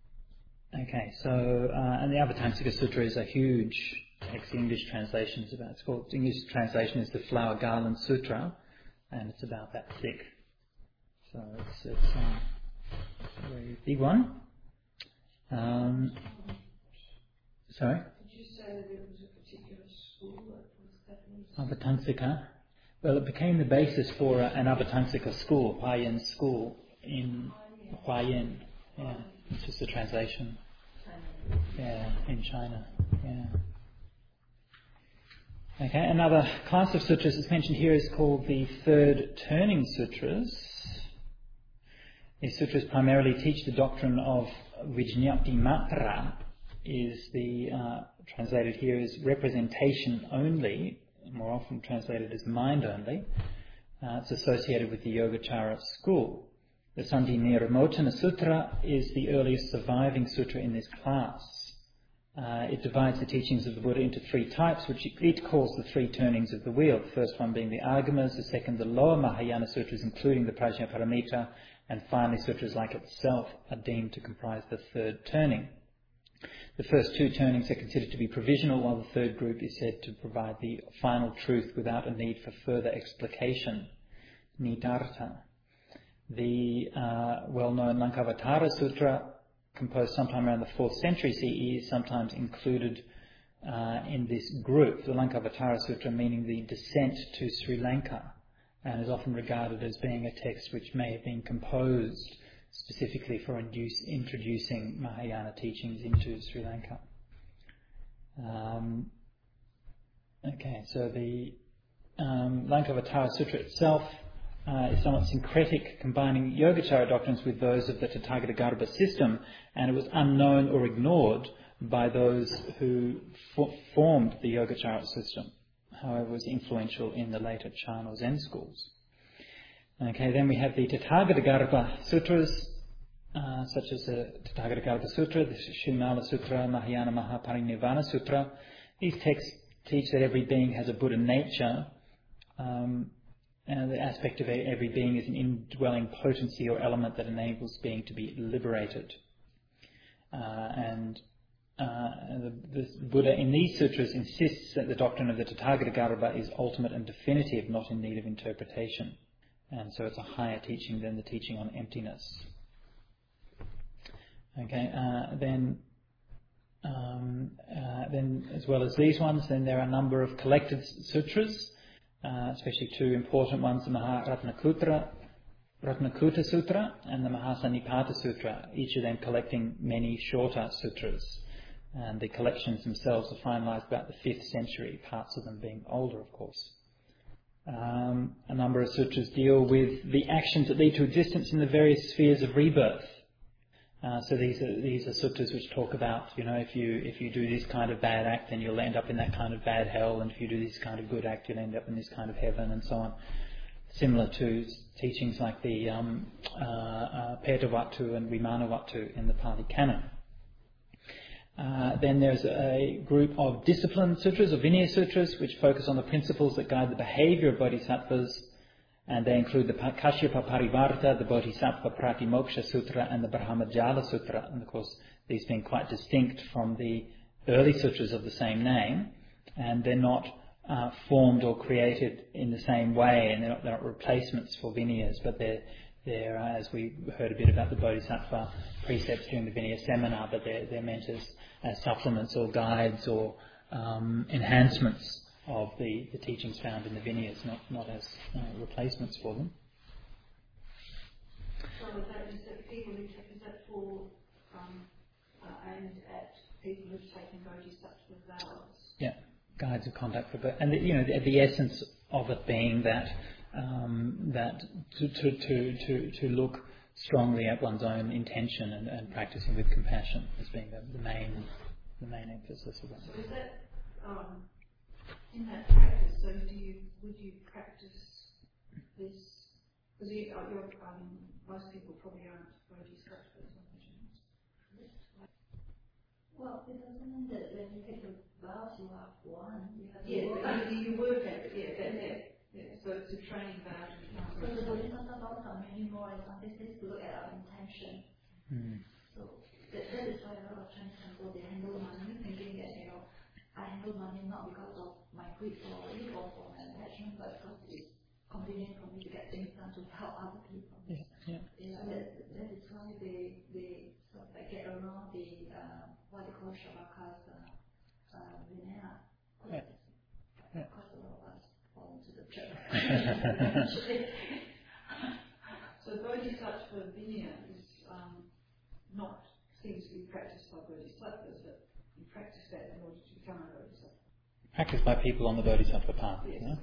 the Avatamsaka Sutra is a huge text. The English translation is about, the English translation is the Flower Garland Sutra, and it's about that thick. So it's a very big one. Sorry? Did you say that there was a particular school that was Avatamsaka. Well, it became the basis for an Avatamsaka school, Huayan school in Huayan. Yeah, it's just a translation. Yeah, in China. Yeah. Okay, another class of sutras that's mentioned here is called the Third Turning Sutras. These sutras primarily teach the doctrine of Vijñāti Matra, is the translated here as representation only, more often translated as mind only. It's associated with the Yogacara school. The Sandhi Niramotana Sutra is the earliest surviving sutra in this class. It divides the teachings of the Buddha into 3 types, which it calls the 3 turnings of the wheel. The first one being the Agamas, the second the lower Mahayana sutras, including the Prajnaparamita, and finally sutras like itself are deemed to comprise the 3rd turning. The first 2 turnings are considered to be provisional, while the 3rd group is said to provide the final truth without a need for further explication, Nidartha. The well-known Lankavatara Sutra, composed sometime around the 4th century CE, is sometimes included in this group. The Lankavatara Sutra meaning the descent to Sri Lanka, and is often regarded as being a text which may have been composed specifically for introducing Mahayana teachings into Sri Lanka. So the Lankavatara Sutra itself is somewhat syncretic, combining Yogacara doctrines with those of the Tathagata system, and it was unknown or ignored by those who formed the Yogacara system. However, it was influential in the later Chan or Zen schools. Okay, then we have the Tathagata Sutras, such as the Tathagata Sutra, the Shrimala Sutra, Mahayana Mahaparinirvana Sutra. These texts teach that every being has a Buddha nature, and the aspect of every being is an indwelling potency or element that enables being to be liberated. The Buddha in these sutras insists that the doctrine of the Tathagata is ultimate and definitive, not in need of interpretation. And so it's a higher teaching than the teaching on emptiness. Okay, then as well as these ones, then there are a number of collected sutras, especially 2 important ones, the Ratnakuta Sutra and the Mahasanipata Sutra, each of them collecting many shorter sutras. And the collections themselves are finalized about the 5th century, parts of them being older, of course. A number of sutras deal with the actions that lead to existence in the various spheres of rebirth. So these are sutras which talk about, if you do this kind of bad act, then you'll end up in that kind of bad hell, and if you do this kind of good act, you'll end up in this kind of heaven, and so on. Similar to teachings like the Petavatu and Vimanavatu in the Pali Canon. Then there's a group of discipline sutras, or Vinaya sutras, which focus on the principles that guide the behaviour of bodhisattvas, and they include the Kashyapa Parivarta, the Bodhisattva Pratimoksha Sutra, and the Brahmajala Sutra. And of course, these being quite distinct from the early sutras of the same name, and they're not formed or created in the same way, and they're not replacements for Vinayas, but they're as we heard a bit about the Bodhisattva precepts during the Vinaya seminar, but they're meant as supplements or guides or enhancements of the teachings found in the Vinyas, not as replacements for them. So is that people who take, is that for aimed at people who've taken bodhisattva vows? Yeah, guides of conduct for, and the essence of it being that to look strongly at one's own intention and practicing with compassion as being the main emphasis of it. So is that in that practice? So would you practice this? Because most people probably aren't bodhisattvas. Well, it doesn't mean that when you take the vows you are one. You work at it. Yeah. So it's a training vow. So the bodhisattva vows are many more in some cases to look at our intention. So that is why a lot of Chinese people they handle money thinking that I handle money not because of my greed for it or for my attachment, but because it's convenient for me to get things done to help other people. That is why they sort of get around the what they call Shabaka's Vinaya. Of course, a lot of us fall into the trap. So bodhisattva Vinaya is not seems to be practiced by bodhisattvas, but you practice that in order to become a bodhisattva. Practiced by people on the bodhisattva path. Yes.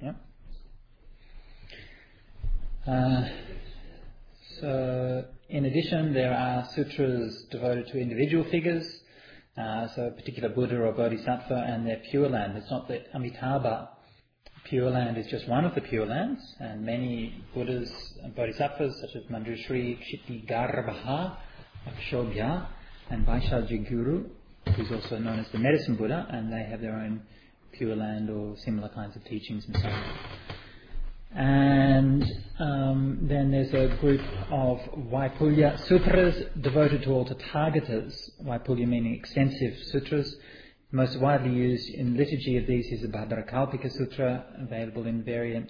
Yeah. So, in addition, there are sutras devoted to individual figures, so a particular Buddha or Bodhisattva and their Pure Land. It's not that Amitabha Pure Land is just one of the Pure Lands, and many Buddhas and Bodhisattvas such as Manjushri, Kshitigarbha, Akshobhya and Vaishali Guru, who's also known as the Medicine Buddha, and they have their own Pure Land or similar kinds of teachings and so on. And then there's a group of Vaipulya Sutras devoted to all Tathagatas, Vaipulya meaning extensive sutras. The most widely used in liturgy of these is the Bhadrakalpika Sutra, available in variant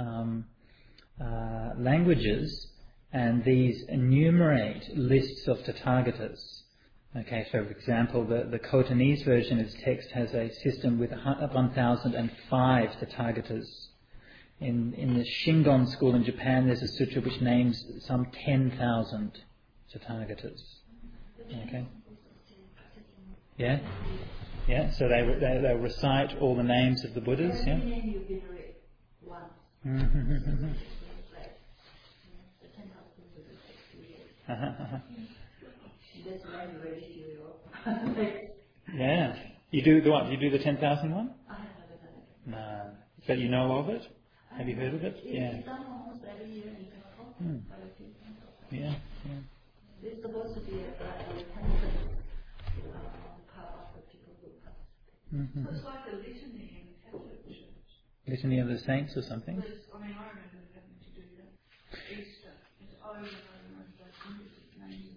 languages, and these enumerate lists of Tathagatas. Okay, so for example, the Khotanese version of this text has a system with 1,005 Tathagatas. In the Shingon school in Japan, there's a sutra which names some 10,000 Tathagatas. Okay. Yeah. Yeah. So they recite all the names of the Buddhas. Yeah. Yeah. You do the what? You do the 10,000 one? No. But you know of it? Have you heard of it? Yeah. It's done almost every year in Singapore by the people. Yeah. It's supposed to be a repentance part of the people who participate. So it's like a litany in the Catholic Church. Litany of the Saints or something? I remember having to do that. Easter. It's over and over those hundreds of names.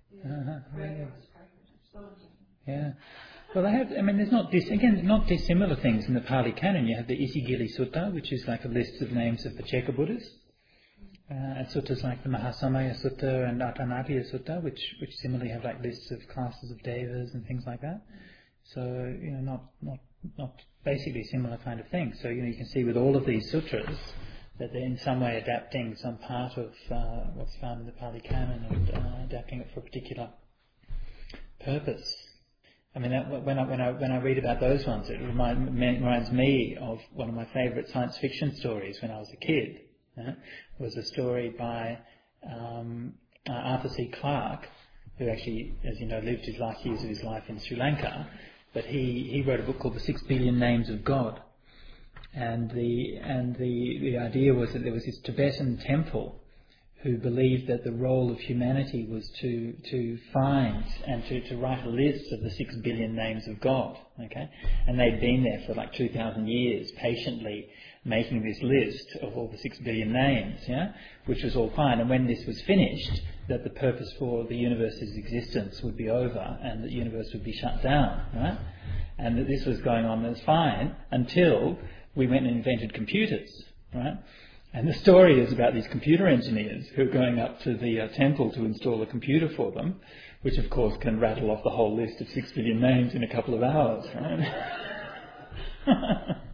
Yeah. Well, they have. I mean, there's not dissimilar things in the Pali Canon. You have the Isigili Sutta, which is like a list of names of Pacceka Buddhas, and suttas like the Mahasamaya Sutta and Attanatiya Sutta, which similarly have like lists of classes of devas and things like that. So not basically similar kind of things. So you can see with all of these sutras that they're in some way adapting some part of what's found in the Pali Canon and adapting it for a particular purpose. I mean, when I read about those ones, it reminds me of one of my favourite science fiction stories when I was a kid. It was a story by Arthur C. Clarke, who actually, as you know, lived his last years of his life in Sri Lanka. But he wrote a book called The 6 Billion Names of God, and the idea was that there was this Tibetan temple who believed that the role of humanity was to find and to write a list of the 6 billion names of God, okay? And they'd been there for like 2,000 years, patiently making this list of all the 6 billion names, yeah? Which was all fine. And when this was finished, that the purpose for the universe's existence would be over and the universe would be shut down, right? And that this was going on as fine until we went and invented computers, right? And the story is about these computer engineers who are going up to the temple to install a computer for them, which of course can rattle off the whole list of 6 billion names in a couple of hours, right?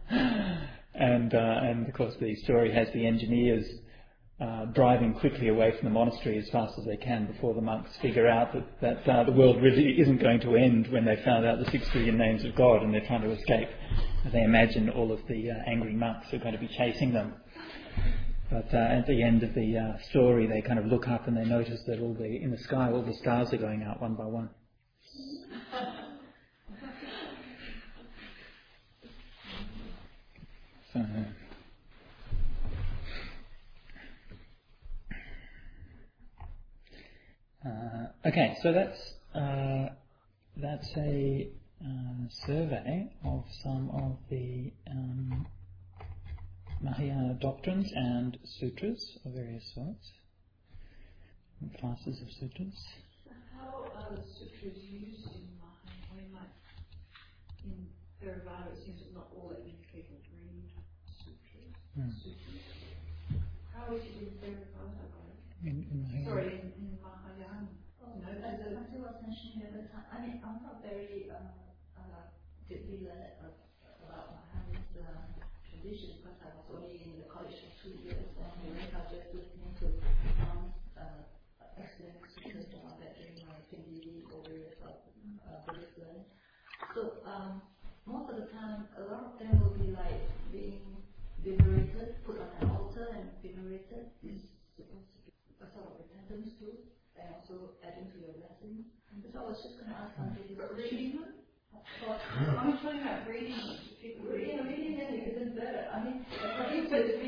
and of course the story has the engineers driving quickly away from the monastery as fast as they can before the monks figure out that the world really isn't going to end when they found out the 6 billion names of God and they're trying to escape. They imagine all of the angry monks are going to be chasing them. But at the end of the story, they kind of look up and they notice that in the sky all the stars are going out one by one. So, okay, so that's a survey of some of the Mahayana doctrines and sutras of various sorts, and classes of sutras. So how are the sutras used in Mahayana? In Theravada, it seems that not all that many people read sutras. How is it in Theravada? In Mahayana. Sorry, in Mahayana. Oh, no, as I was mentioning at the time, I mean, I'm not very deeply learned about Mahayana's tradition because I was only in the college for 2 years and I was just listening to academic sutras and all that during my PhD or various Buddhist learning. So most of the time, a lot of them will be like being venerated, put on an altar and venerated. Is supposed to be a sort of repentance too, and also adding to your blessings. So I was just going to ask something. Reading them? I'm talking about reading them. People Reading them is even better. I mean, according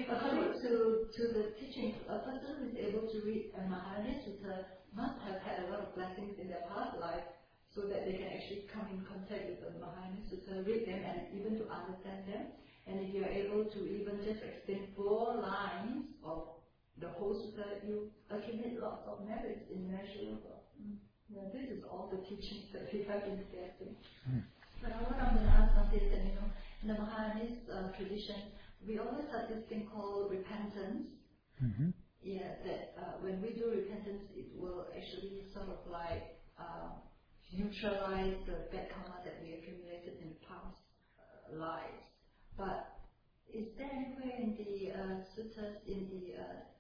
to the teachings, a person who is able to read a Mahayana Sutta must have had a lot of blessings in their past life so that they can actually come in contact with the Mahayana Sutta, read them, and even to understand them. And if you are able to even just explain 4 lines of the whole Sutta, you accumulate lots of merits immeasurable. Yeah, this is all the teachings that we have been getting. But what I'm going to ask now is that, in the Mahayanist tradition, we always have this thing called repentance. Yeah, that when we do repentance, it will actually sort of like neutralize the bad karma that we accumulated in past lives. But is there anywhere in the suttas, in the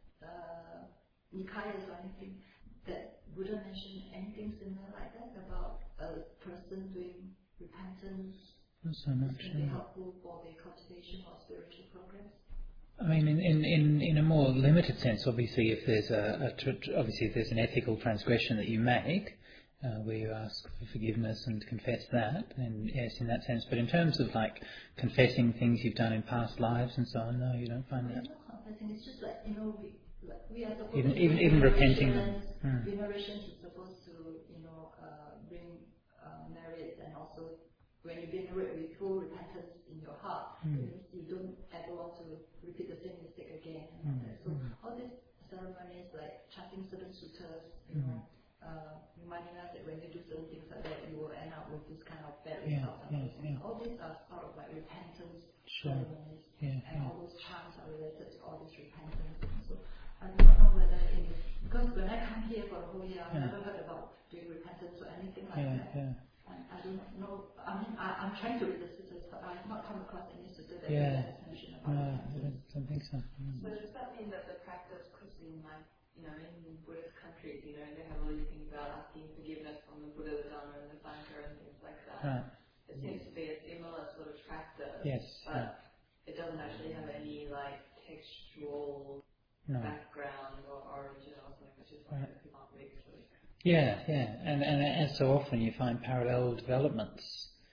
Nikayas or anything, that Buddha mentioned anything similar like that about a person doing repentance? Not so much. Can be helpful for the cultivation of spiritual progress. I mean, in a more limited sense, obviously, if there's if there's an ethical transgression that you make, where you ask for forgiveness and confess that, then yes, in that sense. But in terms of like confessing things you've done in past lives and so on, no, you don't find that. Not confessing. It's just like we are supposed to even repenting them. Veneration is supposed to bring merit, and also when you venerate with full repentance in your heart, it means you don't ever want to repeat the same mistake again. So all these ceremonies like chanting certain suttas, reminding us that when you do certain things like that, you will end up with this kind of bad results. All these are sort of like repentance ceremonies, and all those chants are related to all this repentance. So I do not know whether because when I come here for a whole year, I've never heard about doing repentance or anything like that. And I don't know. I mean, I'm trying to read the suttas, but I have not come across any sutta that has mentioned about repentance. I don't think so. So does that mean that the practice, because in in Buddhist countries, they have all these things about asking forgiveness from the Buddha, the Dharma, and the Sangha and things like that. Right. It seems to be a similar sort of practice. Yes. But it doesn't actually have any like textual background or origin or something, which is like it's not mixed with. And as so often you find parallel developments,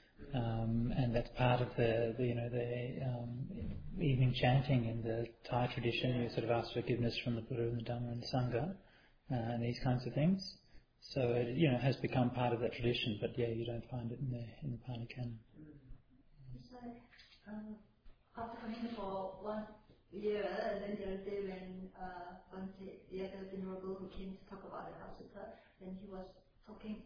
and that's part of the evening chanting in the Thai tradition. You sort of ask forgiveness from the Buddha and the Dhamma and the Sangha, and these kinds of things. So it has become part of that tradition, but you don't find it in the Pali Canon. It's like after coming for 1 year, and then the other day when the other venerable who came to talk about the House Sutta, when he was talking,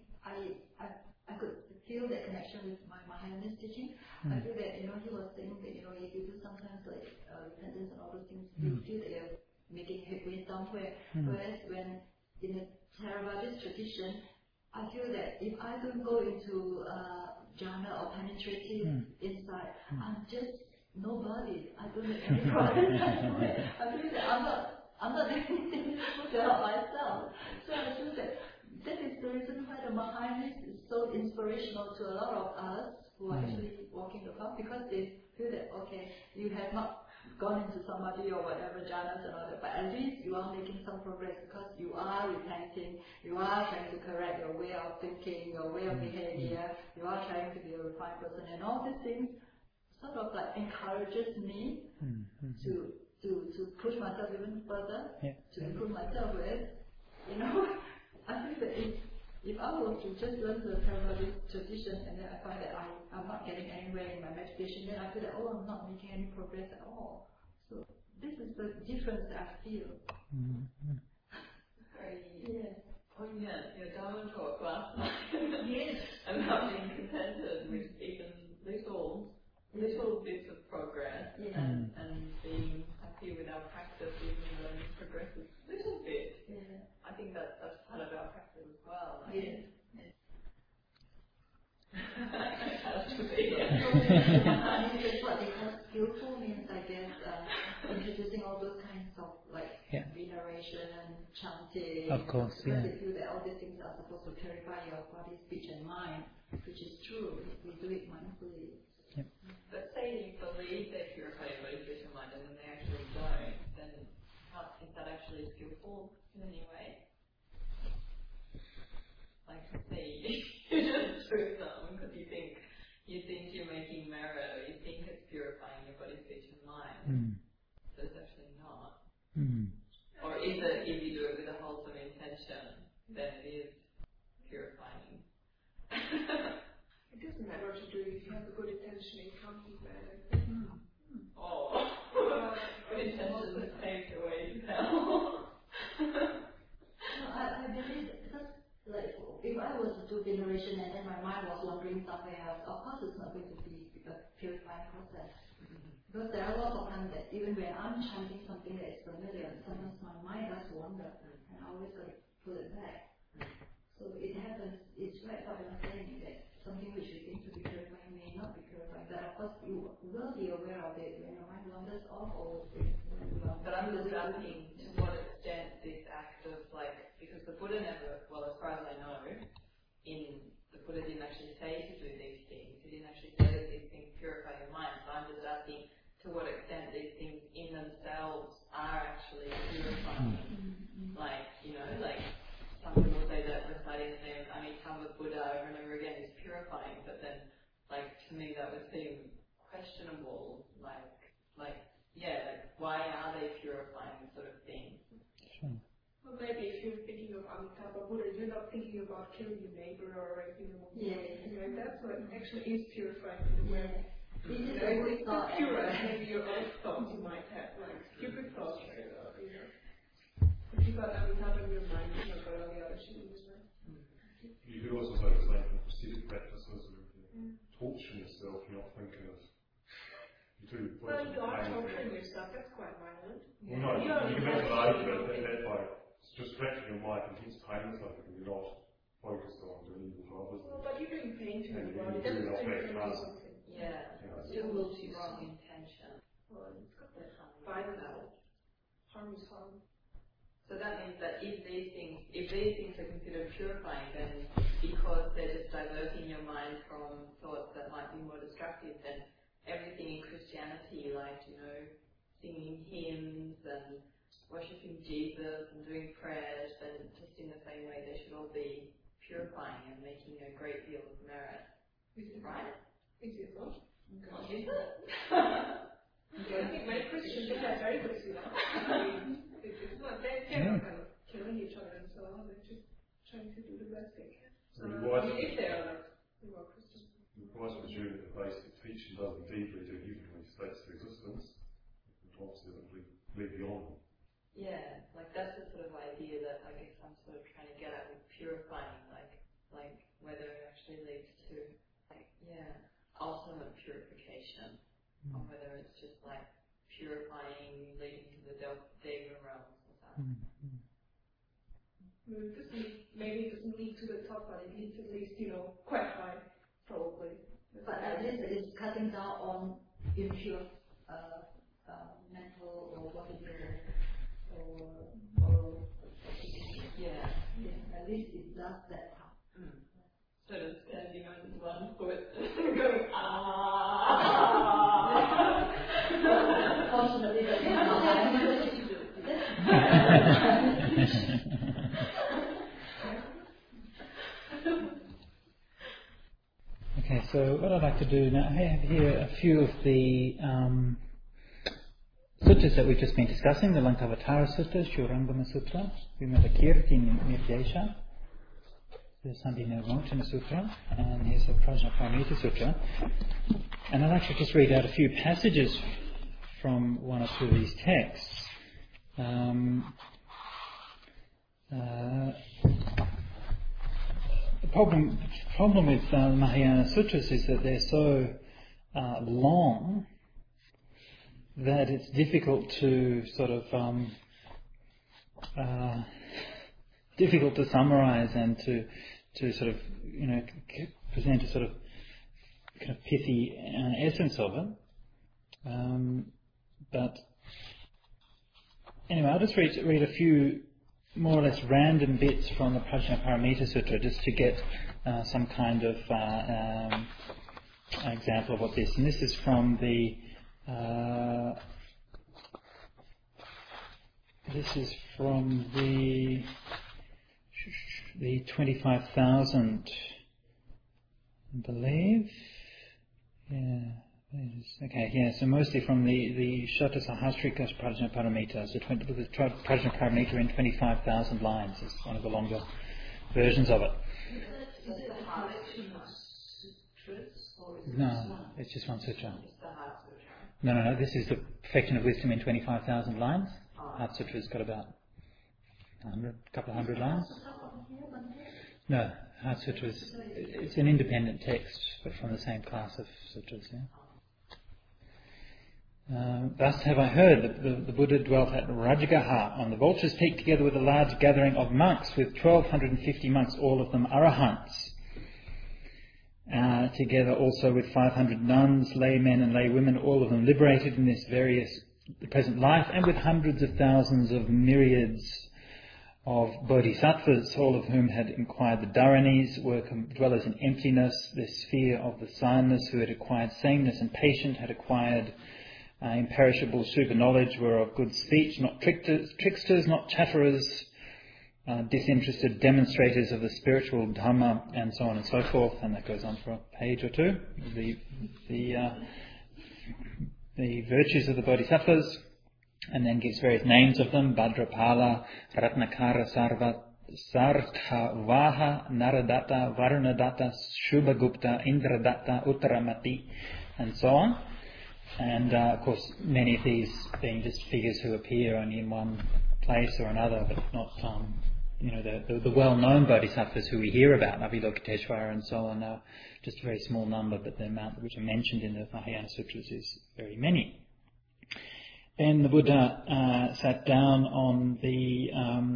I could feel that connection with my Mahayanist teaching. I feel that he was saying that if you do sometimes like repentance and all those things, you feel that you're making headway somewhere. Whereas when in the Theravada tradition, I feel that if I don't go into jhana or penetrative insight, I'm just nobody. I don't have any problem. I feel that I'm not doing anything to help myself. So I feel that is the reason why the Mahayana is so inspirational to a lot of us who are actually walking the path, because they feel that, okay, you have not gone into samadhi or whatever, jhanas and all that, but at least you are making some progress because you are repenting, you are trying to correct your way of thinking, your way of behavior, you are trying to be a refined person, and all these things sort of like encourages me to push myself even further, to improve myself with, I think that if I was to just learn the Theravada tradition and then I find that I'm not getting anywhere in my meditation, then I feel that, I'm not making any progress at all. So this is the difference that I feel. Yes. Oh yeah, your Dharma talk last night. Yes. About being contented with even little bits of progress and being happy with our practice even when it progresses a little bit. Yeah. I think that's part of our practice as well. Yes. Has to be. That's what they call skillful means, I guess, introducing all those kinds of veneration, chanting. Of course, because they feel that all these things are supposed to purify your body, speech and mind, which is true if we do it mindfully. Yep. But say you believe they purify your body, speech and mind, and then they actually don't, then is that actually skillful in any way? Like, say you just do something because you think you're making merit, or you think it's purifying your body, speech and mind, but it's actually not. Or is it, if you do it with a wholesome intention, then it is purifying? It doesn't matter what you do if you have a good intention, it can't be bad. Good intention paved the way to hell. I believe that because, like, if I was to do veneration and then my mind was wandering somewhere else, of course it's not going to be a purifying process. Because there are lots of times that even when I'm chanting something that is familiar, sometimes my mind does wander, and I always got to pull it back. So it happens, it's right what I'm saying, that something which you think to be purifying may not be purifying, but of course you will be aware of it when your mind wanders off or when you are... But I'm just asking to what extent this act of, like, because the Buddha never, well, as far as I know, the Buddha didn't actually say to do these things. He didn't actually say that these things purify your mind. So I'm just asking to what extent these things in themselves are actually purifying. Like, like some people say that reciting the name of Amitabha Buddha over and over again is purifying, but then, like, to me that would seem questionable. Why are they purifying sort of things? Well, maybe if you're thinking of Amitabha Buddha, you're not thinking about killing your neighbor or raping a woman. Yeah. That's what actually is purifying in a way. It's not pure as maybe your own thoughts you might have, like stupid thoughts, right? If you got Amitabha in your mind, you not got all the other shit in your mind. You could also say the same for ascetic practices, torturing yourself, you're not thinking of. Well, you are torturing yourself, that's quite violent. Well, no, you can make an argument that by distracting your mind against pain or something, you're not focused on doing evil for others. Well, but you're doing pain to everybody, that's that's doing doing something. Yeah, still will be wrong intention. Well, it's got that violence. Harm is harm. So that means that if these things are considered purifying, then because they're just diverting your mind from thoughts that might be more destructive, then everything in Christianity, like, singing hymns and worshipping Jesus and doing prayers, then just in the same way they should all be purifying and making a great deal of merit. Right? Is it not? Well, is it? I think many Christians do that very good, it's not, they're not kind of killing each other and so on, they're just trying to do the best they can. So, if they are like, they are Christians. The wise presume that the basic teaching doesn't deeply do heavenly states of existence, it obviously doesn't live beyond them. Yeah, like that's the sort of idea that I guess I'm sort of trying to get at with purifying, like whether it actually leads to, ultimate purification, or whether it's just like purifying leading to the Deva realms or something. Maybe it doesn't lead to the top, but it leads at least, quite high, probably. But at least it's cutting down on impure mental or whatever, or at least it does that part. Sort of standing on one foot, going Fortunately, that's not Okay, so what I'd like to do now, I have here a few of the suttas that we've just been discussing, the Lankavatara Sutta, Shurangama Sutra, Vimalakirti Nirdesha, the Sandhina Sutra, and here's the Prajnaparamita Sutra. And I'd like to just read out a few passages from one or two of these texts. The problem with Mahayana Sutras is that they're so long that it's difficult to sort of difficult to summarize and to sort of present a sort of kind of pithy essence of it. But anyway, I'll just read a few more or less random bits from the Prajnaparamita Sutra just to get some kind of example of what this. And this is from the 25,000, I believe. So mostly from the Shata Sahasrika Prajnaparamita. So the Prajnaparamita in 25,000 lines is one of the longer versions of it. Is it a collection of sutras, or is it No, it's just one sutra. It's the Heart Sutra. No. This is the Perfection of Wisdom in 25,000 lines. Heart Sutra's got about a couple of hundred lines. No, Heart Sutra it's an independent text, but from the same class of sutras. Yeah. Thus have I heard that the Buddha dwelt at Rajagaha on the Vulture's Peak together with a large gathering of monks, with 1,250 monks, all of them arahants. Together also with 500 nuns, laymen and laywomen, all of them liberated in this the present life, and with hundreds of thousands of myriads of bodhisattvas, all of whom had acquired the dharanis, were dwellers in emptiness, the sphere of the sannas, who had acquired sameness and patience, had acquired imperishable super knowledge, were of good speech, not tricksters, not chatterers, disinterested demonstrators of the spiritual dhamma, and so on and so forth. And that goes on for a page or two. The virtues of the bodhisattvas, and then gives various names of them: Bhadrapala, Ratnakara, Sarthavaha, Naradatta, Varunadatta, Shubhagupta, Indradatta, Uttaramati, and so on. And of course, many of these being just figures who appear only in one place or another, but not, the well-known bodhisattvas who we hear about, Avalokiteshvara and so on, are just a very small number, but the amount which are mentioned in the Mahayana Sutras is very many. Then the Buddha sat down on the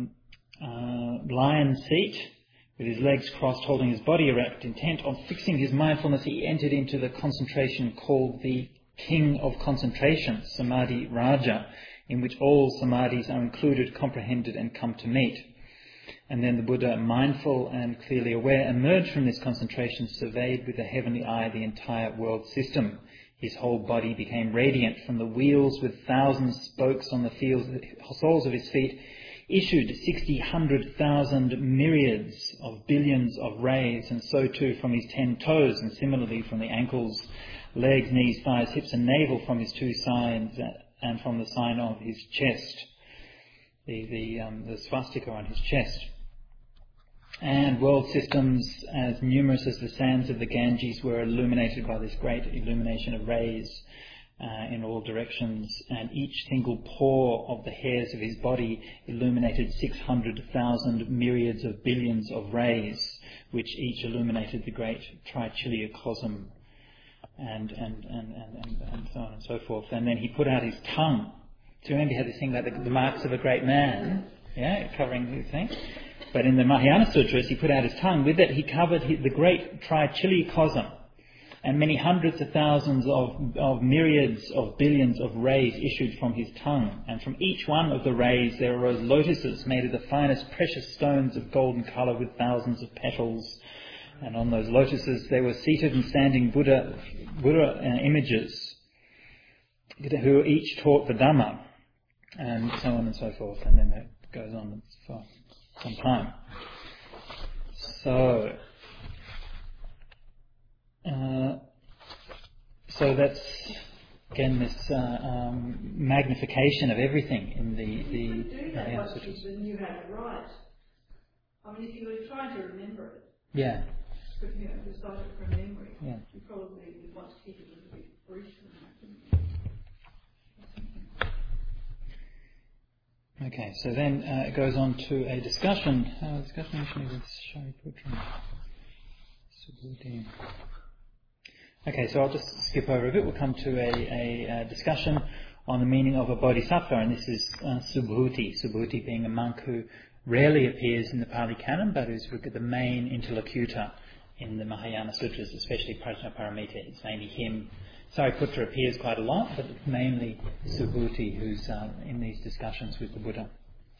lion seat with his legs crossed, holding his body erect, intent on fixing his mindfulness. He entered into the concentration called the King of Concentration, Samadhi Raja, in which all samadhis are included, comprehended and come to meet. And then the Buddha, mindful and clearly aware, emerged from this concentration, surveyed with a heavenly eye the entire world system. His whole body became radiant. From the wheels with 1,000 spokes on the soles of his feet issued 60, 100,000 myriads of billions of rays, and so too from his 10 toes, and similarly from the ankles, legs, knees, thighs, hips and navel, from his 2 sides, and from the sign of his chest, the swastika on his chest. And world systems as numerous as the sands of the Ganges were illuminated by this great illumination of rays in all directions, and each single pore of the hairs of his body illuminated 600,000 myriads of billions of rays, which each illuminated the great Trichilya cosm, and so on and so forth. And then he put out his tongue. So remember, he had this thing about the marks of a great man, covering his thing. But in the Mahayana Sutras, he put out his tongue. With it, he covered the great Trichilya cosm, and many hundreds of thousands of myriads of billions of rays issued from his tongue, and from each one of the rays there arose lotuses made of the finest precious stones of golden colour with thousands of petals, and on those lotuses there were seated and standing Buddha images who each taught the Dhamma, and so on and so forth, and then that goes on for some time. So that's again this magnification of everything in the do that once you knew how to write. I mean, if you were trying to remember it, yeah, but recite it from memory, yeah. you probably would want to keep it a little bit brief than that, wouldn't you? Okay, so then it goes on to a discussion actually with Shariputra. Subhuti. Okay, so I'll just skip over a bit. We'll come to a discussion on the meaning of a bodhisattva, and this is Subhuti. Subhuti being a monk who rarely appears in the Pali Canon, but who's the main interlocutor in the Mahayana Sutras, especially Prajnaparamita. It's mainly him. Sariputta appears quite a lot, but it's mainly Subhuti who's in these discussions with the Buddha.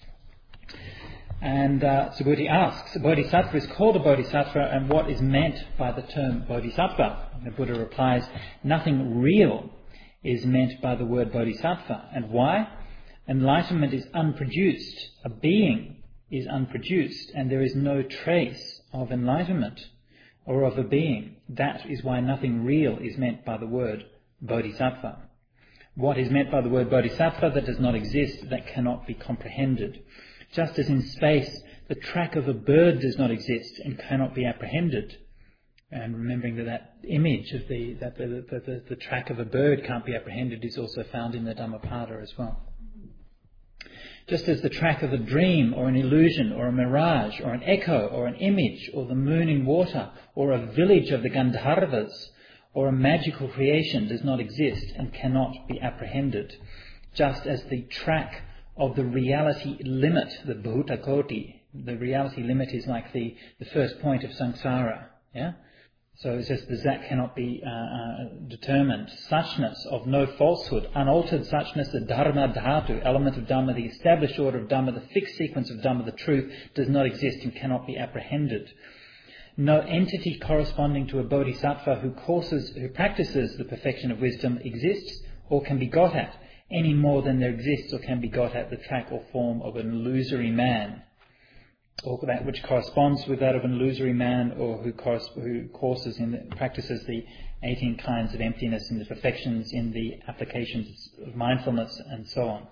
And Subhuti asks, a bodhisattva is called a bodhisattva, and what is meant by the term bodhisattva? And the Buddha replies, nothing real is meant by the word bodhisattva. And why? Enlightenment is unproduced. A being is unproduced, and there is no trace of enlightenment or of a being. That is why nothing real is meant by the word bodhisattva. What is meant by the word bodhisattva? That does not exist, that cannot be comprehended. Just as in space, the track of a bird does not exist and cannot be apprehended. And remembering that image of the track of a bird can't be apprehended is also found in the Dhammapada as well. Just as the track of a dream or an illusion or a mirage or an echo or an image or the moon in water or a village of the Gandharvas or a magical creation does not exist and cannot be apprehended. Just as the track of the reality limit, the Bhutakoti, the reality limit is like the first point of samsara. Yeah? So it says that cannot be determined. Suchness of no falsehood, unaltered suchness, the dharma dhatu, element of Dhamma, the established order of Dhamma, the fixed sequence of Dhamma, the truth, does not exist and cannot be apprehended. No entity corresponding to a bodhisattva who practices the perfection of wisdom exists or can be got at, any more than there exists or can be got at the track or form of an illusory man, or that which corresponds with that of an illusory man, or who practices the 18 kinds of emptiness and the perfections in the applications of mindfulness and so on.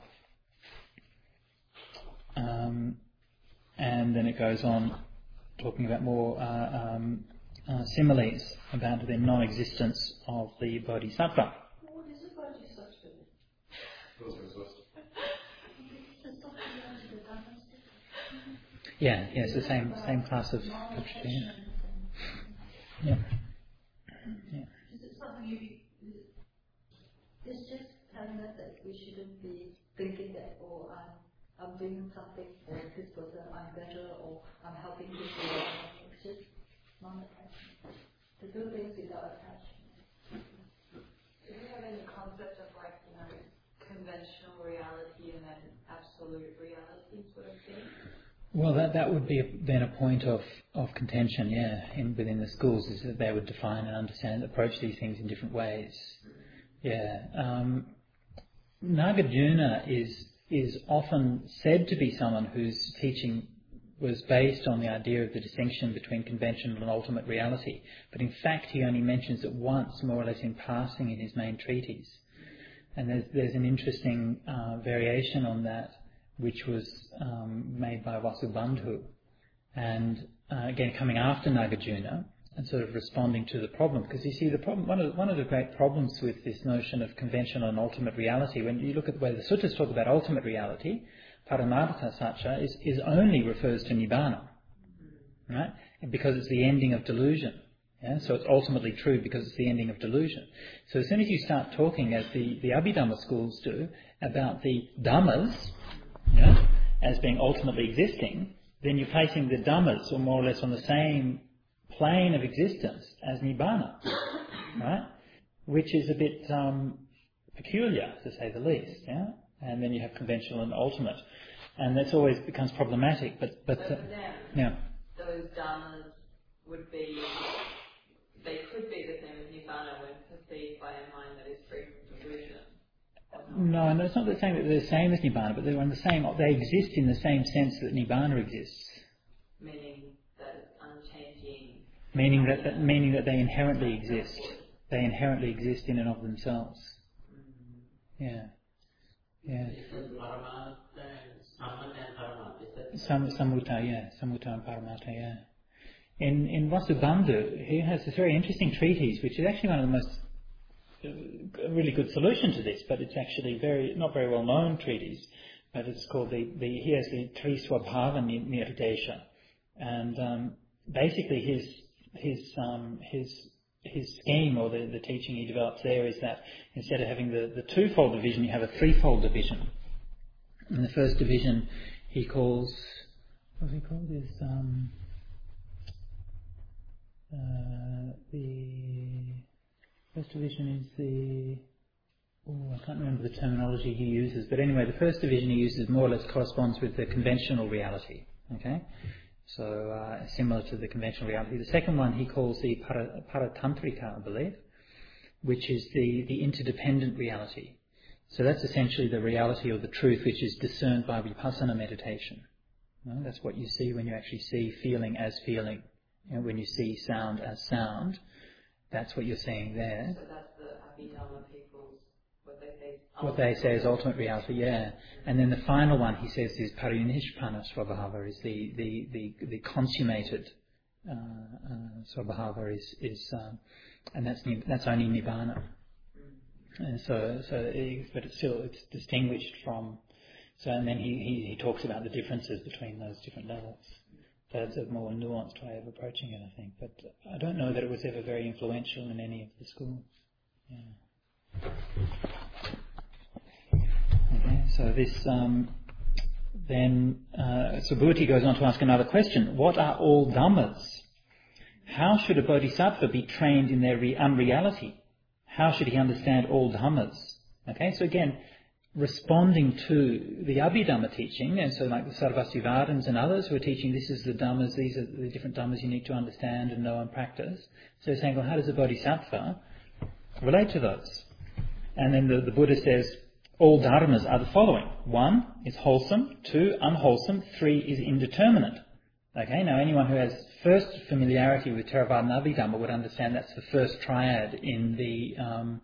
And then it goes on talking about more similes about the non-existence of the bodhisattva. What is a bodhisattva? Yeah, it's the same class of tradition. Yeah. Is it something it's just telling us that we shouldn't be thinking that, I'm doing something for this person, I'm better, or I'm helping this person. It's just non-attachment. To do things without attachment. Do you have any concept of conventional reality and then absolute reality sort of thing? Well, that would be then a point of contention, within the schools, is that they would define and understand, approach these things in different ways. Yeah. Nagarjuna is often said to be someone whose teaching was based on the idea of the distinction between conventional and ultimate reality. But in fact, he only mentions it once, more or less in passing, in his main treatise. And there's an interesting variation on that, which was made by Vasubandhu, and again coming after Nagarjuna and sort of responding to the problem. Because you see, the problem, one of the great problems with this notion of conventional and ultimate reality, when you look at the way the sutras talk about ultimate reality, Paramartha Satya is only refers to Nibbana, right? Because it's the ending of delusion. Yeah? So it's ultimately true because it's the ending of delusion. So as soon as you start talking, as the Abhidhamma schools do, about the Dhammas, as being ultimately existing, then you're placing the Dhammas, or more or less on the same plane of existence as Nibbana. right? Which is a bit peculiar, to say the least, yeah? And then you have conventional and ultimate. And that's always becomes problematic, but for them, yeah. those dharmas would be, they could be the same as Nibbana when perceived by a mind that is free from delusion. No, it's not the same that they're the same as Nibbana, but they're in the same. They exist in the same sense that Nibbana exists. Meaning that it's unchanging. Meaning that they inherently exist. They inherently exist in and of themselves. Yeah. Samutta and Paramata, yeah. In Vasubandhu, he has this very interesting treatise, which is actually one of the most a really good solution to this, but it's actually not very well known treatise. But it's called he has the Triswabhava Nirdesha, and basically his scheme, or the teaching he develops there, is that instead of having the twofold division, you have a threefold division. And the first division he calls, what's he called? Is the first division is I can't remember the terminology he uses, but anyway, the first division he uses more or less corresponds with the conventional reality. Okay. So similar to the conventional reality. The second one he calls the Paratantrika, I believe, which is the interdependent reality. So that's essentially the reality or the truth which is discerned by vipassana meditation. No? That's what you see when you actually see feeling as feeling. You know, when you see sound as sound, that's what you're seeing there. So that's the Abhidhamma people's, what they say is ultimate reality, yeah. And then the final one he says is Parinishpanna Swabhava, is the consummated Swabhava and that's only Nibbana. And but it's distinguished from. So and then he talks about the differences between those different levels. So it's a more nuanced way of approaching it, I think. But I don't know that it was ever very influential in any of the schools. Yeah. Okay, so this then Subhuti goes on to ask another question. What are all dhammas? How should a bodhisattva be trained in their unreality? How should he understand all dhammas? Okay, so again, responding to the Abhidhamma teaching, and so like the Sarvastivadins and others who are teaching this is the dhammas, these are the different dhammas you need to understand and know and practice. So they're saying, well, how does a bodhisattva relate to those? And then the Buddha says, all dharmas are the following. 1 is wholesome, 2 unwholesome, 3 is indeterminate. Okay, now anyone who has first familiarity with Theravada and Abhidhamma would understand that's the first triad in the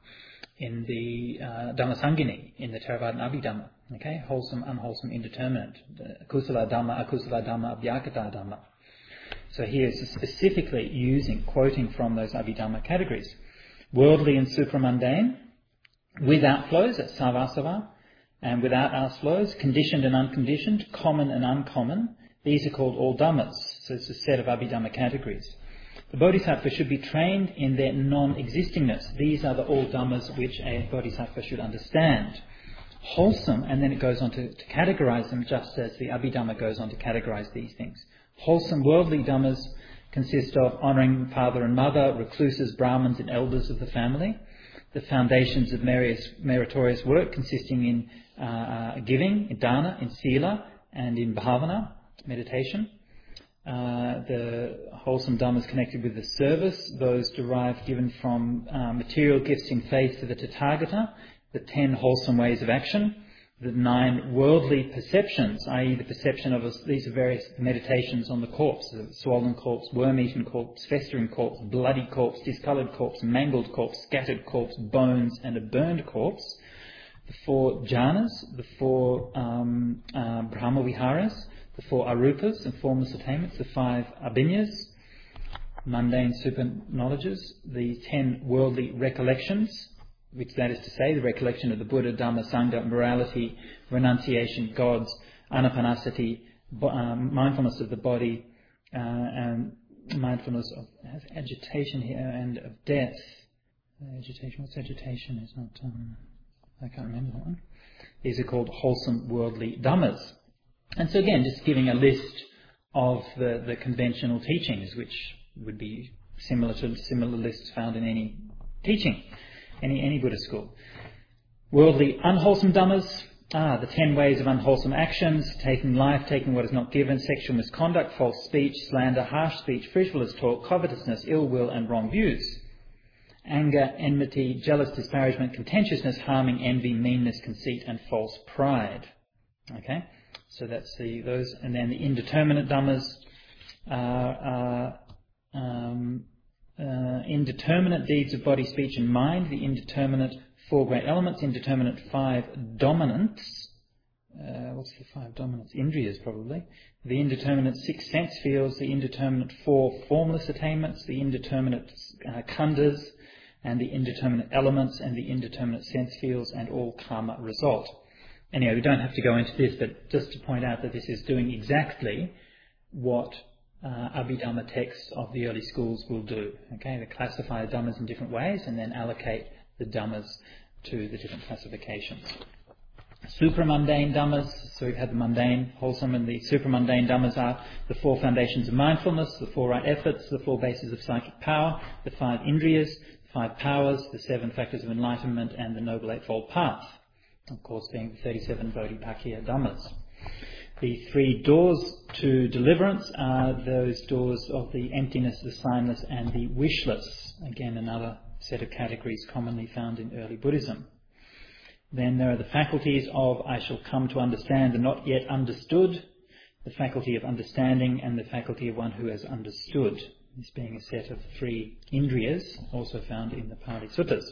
Dhammasangini, in the Theravada and Abhidhamma. Okay, wholesome, unwholesome, indeterminate. Kusala Dhamma, akusala Dhamma, abhyakata Dhamma. So he is specifically quoting from those Abhidhamma categories. Worldly and supramundane, with outflows, that's savasava, and without outflows, conditioned and unconditioned, common and uncommon. These are called all dhammas. So it's a set of Abhidhamma categories. The bodhisattva should be trained in their non-existingness. These are the all dhammas which a bodhisattva should understand. Wholesome, and then it goes on to categorize them just as the Abhidhamma goes on to categorize these things. Wholesome worldly dhammas consist of honouring father and mother, recluses, brahmins and elders of the family. The foundations of meritorious work consisting in giving, in dana, in sila, and in bhavana, meditation. The wholesome dhammas connected with the service, those given from material gifts in faith to the Tathagata, the 10 wholesome ways of action, the 9 worldly perceptions, i.e. the perception of these are various meditations on the corpse, swollen corpse, worm-eaten corpse, festering corpse, bloody corpse, discoloured corpse, mangled corpse, scattered corpse, bones and a burned corpse, the 4 jhanas, the 4 brahma viharas, the 4 arupas and formless attainments, the 5 abhinyas, mundane super knowledges, the 10 worldly recollections, which that is to say, the recollection of the Buddha, Dhamma, Sangha, morality, renunciation, gods, anapanasati, mindfulness of the body, and mindfulness of agitation here and of death. Agitation, what's agitation? It's not, I can't remember that one. These are called wholesome worldly dhammas. And so again, just giving a list of the conventional teachings, which would be similar to similar lists found in any teaching, any Buddhist school. Worldly unwholesome dhammas, the 10 ways of unwholesome actions: taking life, taking what is not given, sexual misconduct, false speech, slander, harsh speech, frivolous talk, covetousness, ill will and wrong views. Anger, enmity, jealous disparagement, contentiousness, harming, envy, meanness, conceit and false pride. Okay, so that's those. And then the indeterminate dhammas are indeterminate deeds of body, speech and mind, the indeterminate 4 great elements, indeterminate 5 dominants. What's the 5 dominants? Indriyas, probably. The indeterminate 6 sense fields, the indeterminate 4 formless attainments, the indeterminate khandhas, and the indeterminate elements, and the indeterminate sense fields, and all karma result. Anyway, we don't have to go into this, but just to point out that this is doing exactly what Abhidhamma texts of the early schools will do. Okay, they classify the dhammas in different ways and then allocate the dhammas to the different classifications. Supramundane dhammas, so we've had the mundane, wholesome, and the supramundane dhammas are the 4 foundations of mindfulness, the 4 right efforts, the 4 bases of psychic power, the 5 indriyas, 5 powers, the 7 factors of enlightenment, and the Noble Eightfold Path. Of course, being the 37 Bodhipakkhya dhammas. The 3 doors to deliverance are those doors of the emptiness, the signless, and the wishless. Again, another set of categories commonly found in early Buddhism. Then there are the faculties of I shall come to understand the not yet understood, the faculty of understanding, and the faculty of one who has understood. This being a set of 3 indriyas, also found in the Pali Suttas.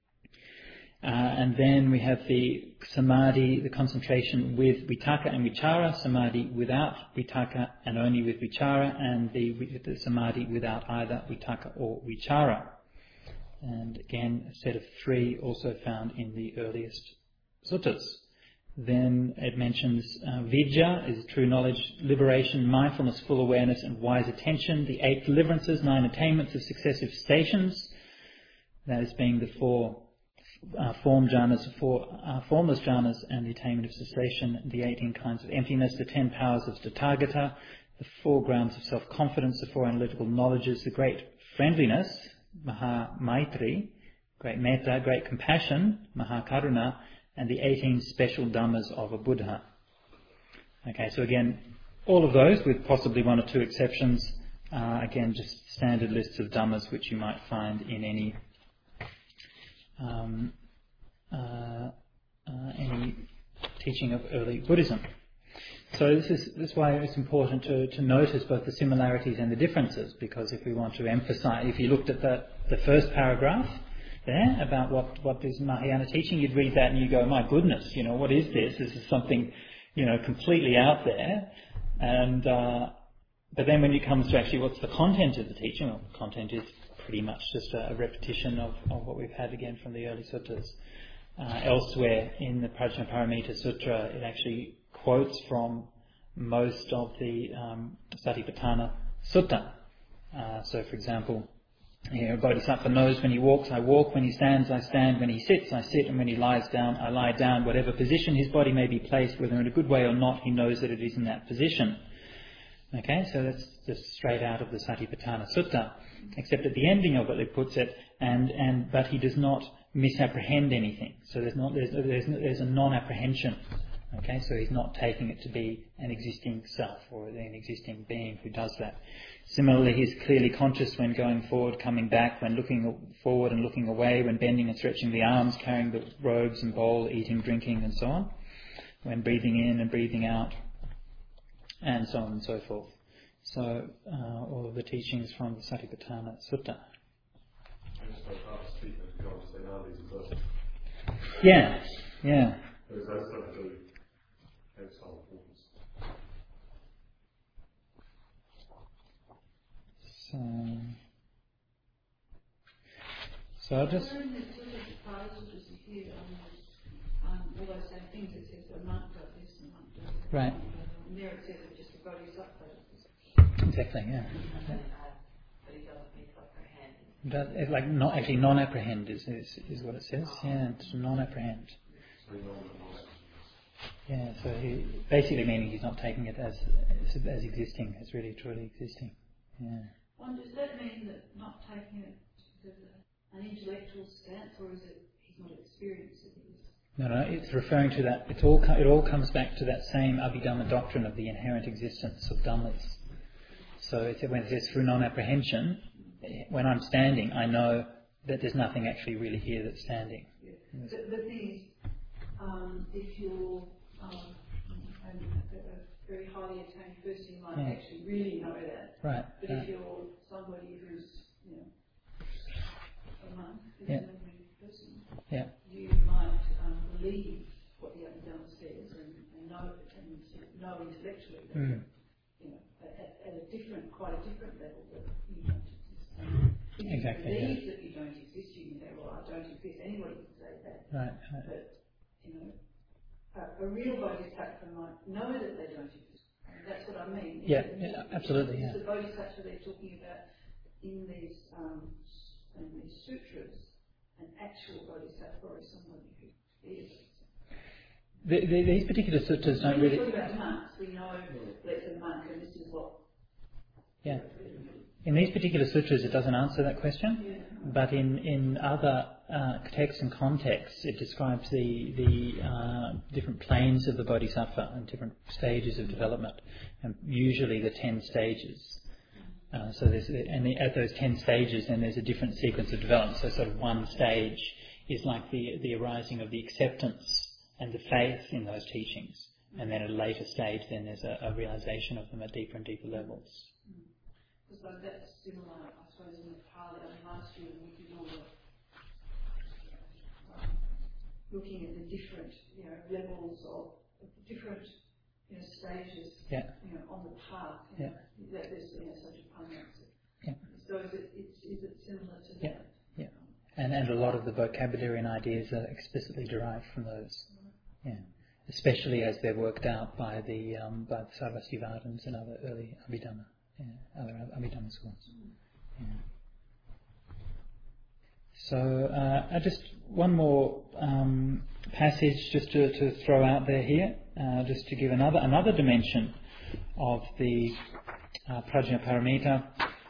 And then we have the samadhi, the concentration with vitaka and vichara, samadhi without vitaka and only with vichara, and the samadhi without either vitaka or vichara. And again, a set of 3 also found in the earliest suttas. Then it mentions vidya is true knowledge, liberation, mindfulness, full awareness and wise attention, the 8 deliverances, 9 attainments of successive stations, that is being the 4 form jhanas, 4 formless jhanas and the attainment of cessation, the 18 kinds of emptiness, the 10 powers of Tathagata, the 4 grounds of self-confidence, the 4 analytical knowledges, the great friendliness, Maha Maitri, great metta, great compassion, Maha Karuna, and the 18 special dhammas of a Buddha. Okay, so again, all of those, with possibly 1 or 2 exceptions, again, just standard lists of dhammas which you might find in any teaching of early Buddhism. So this is why it's important to notice both the similarities and the differences, because if we want to emphasize, if you looked at the first paragraph there about what is Mahayana teaching, you'd read that and you go, my goodness, what is this? This is something, completely out there. And but then when it comes to actually what's the content of the teaching, well, the content is pretty much just a repetition of what we've had again from the early suttas. Elsewhere in the Prajnaparamita Sutra, it actually quotes from most of the Satipatthana Sutta. So, for example, a Bodhisattva knows when he walks, I walk, when he stands, I stand, when he sits, I sit, and when he lies down, I lie down. Whatever position his body may be placed, whether in a good way or not, he knows that it is in that position. Okay, so that's just straight out of the Satipatthana Sutta, except at the ending of it, it puts it, but he does not misapprehend anything. So there's a non-apprehension. Okay, so he's not taking it to be an existing self or an existing being who does that. Similarly, he's clearly conscious when going forward, coming back, when looking forward and looking away, when bending and stretching the arms, carrying the robes and bowl, eating, drinking, and so on, when breathing in and breathing out, and so on and so forth. So, all of the teachings from the Satipatthana Sutta. Yeah. So I'll just. Right. Exactly, yeah. But he doesn't misapprehend. It's like not actually non-apprehend is what it says. Yeah, it's non-apprehend. Yeah, so he basically meaning he's not taking it as existing, as really truly existing. Yeah. Well, does that mean that not taking it an intellectual stance, or is it he's not experienced it? No, it's referring to that. It all comes back to that same Abhidhamma doctrine of the inherent existence of Dhammas. So when it says through non-apprehension, when I'm standing, I know that there's nothing actually really here that's standing. Yeah. The thing is, if you're a very highly attained person, you might actually really know that. Right. But if you're somebody who's, a monk, who's an ordinary person, you might believe what the Abhidhamma says and know intellectually that, at a different, quite a different level that you don't exist. If exactly. You believe that you don't exist, you can say, well, I don't exist. Anybody can say that. Right. But a real bodhisattva might know that they don't exist. That's what I mean. Absolutely. It's the bodhisattva they're talking about in these sutras, an actual bodhisattva or somebody who is. These particular sutras don't really. When we talk about monks, we know that's a monk, and this is what. Yeah. In these particular sutras, it doesn't answer that question. Yeah. But in other texts and contexts, it describes the different planes of the bodhisattva and different stages of development, and usually the 10 stages. So at those 10 stages, then there's a different sequence of development. So sort of one stage is like the arising of the acceptance and the faith in those teachings, and then at a later stage, then there's a realization of them at deeper and deeper levels. So that's similar, I suppose, in the Pali. Last year we did all the looking at the different, levels of different, stages, on the path. That there's, such a punch. So is it similar to that? Yeah. And a lot of the vocabulary and ideas are explicitly derived from those. Yeah. Especially as they're worked out by the Sarvastivadins and other early Abhidhamma. Other Abhidhamma schools. Yeah. So just one more passage just to throw out there here, just to give another dimension of the Prajnaparamita.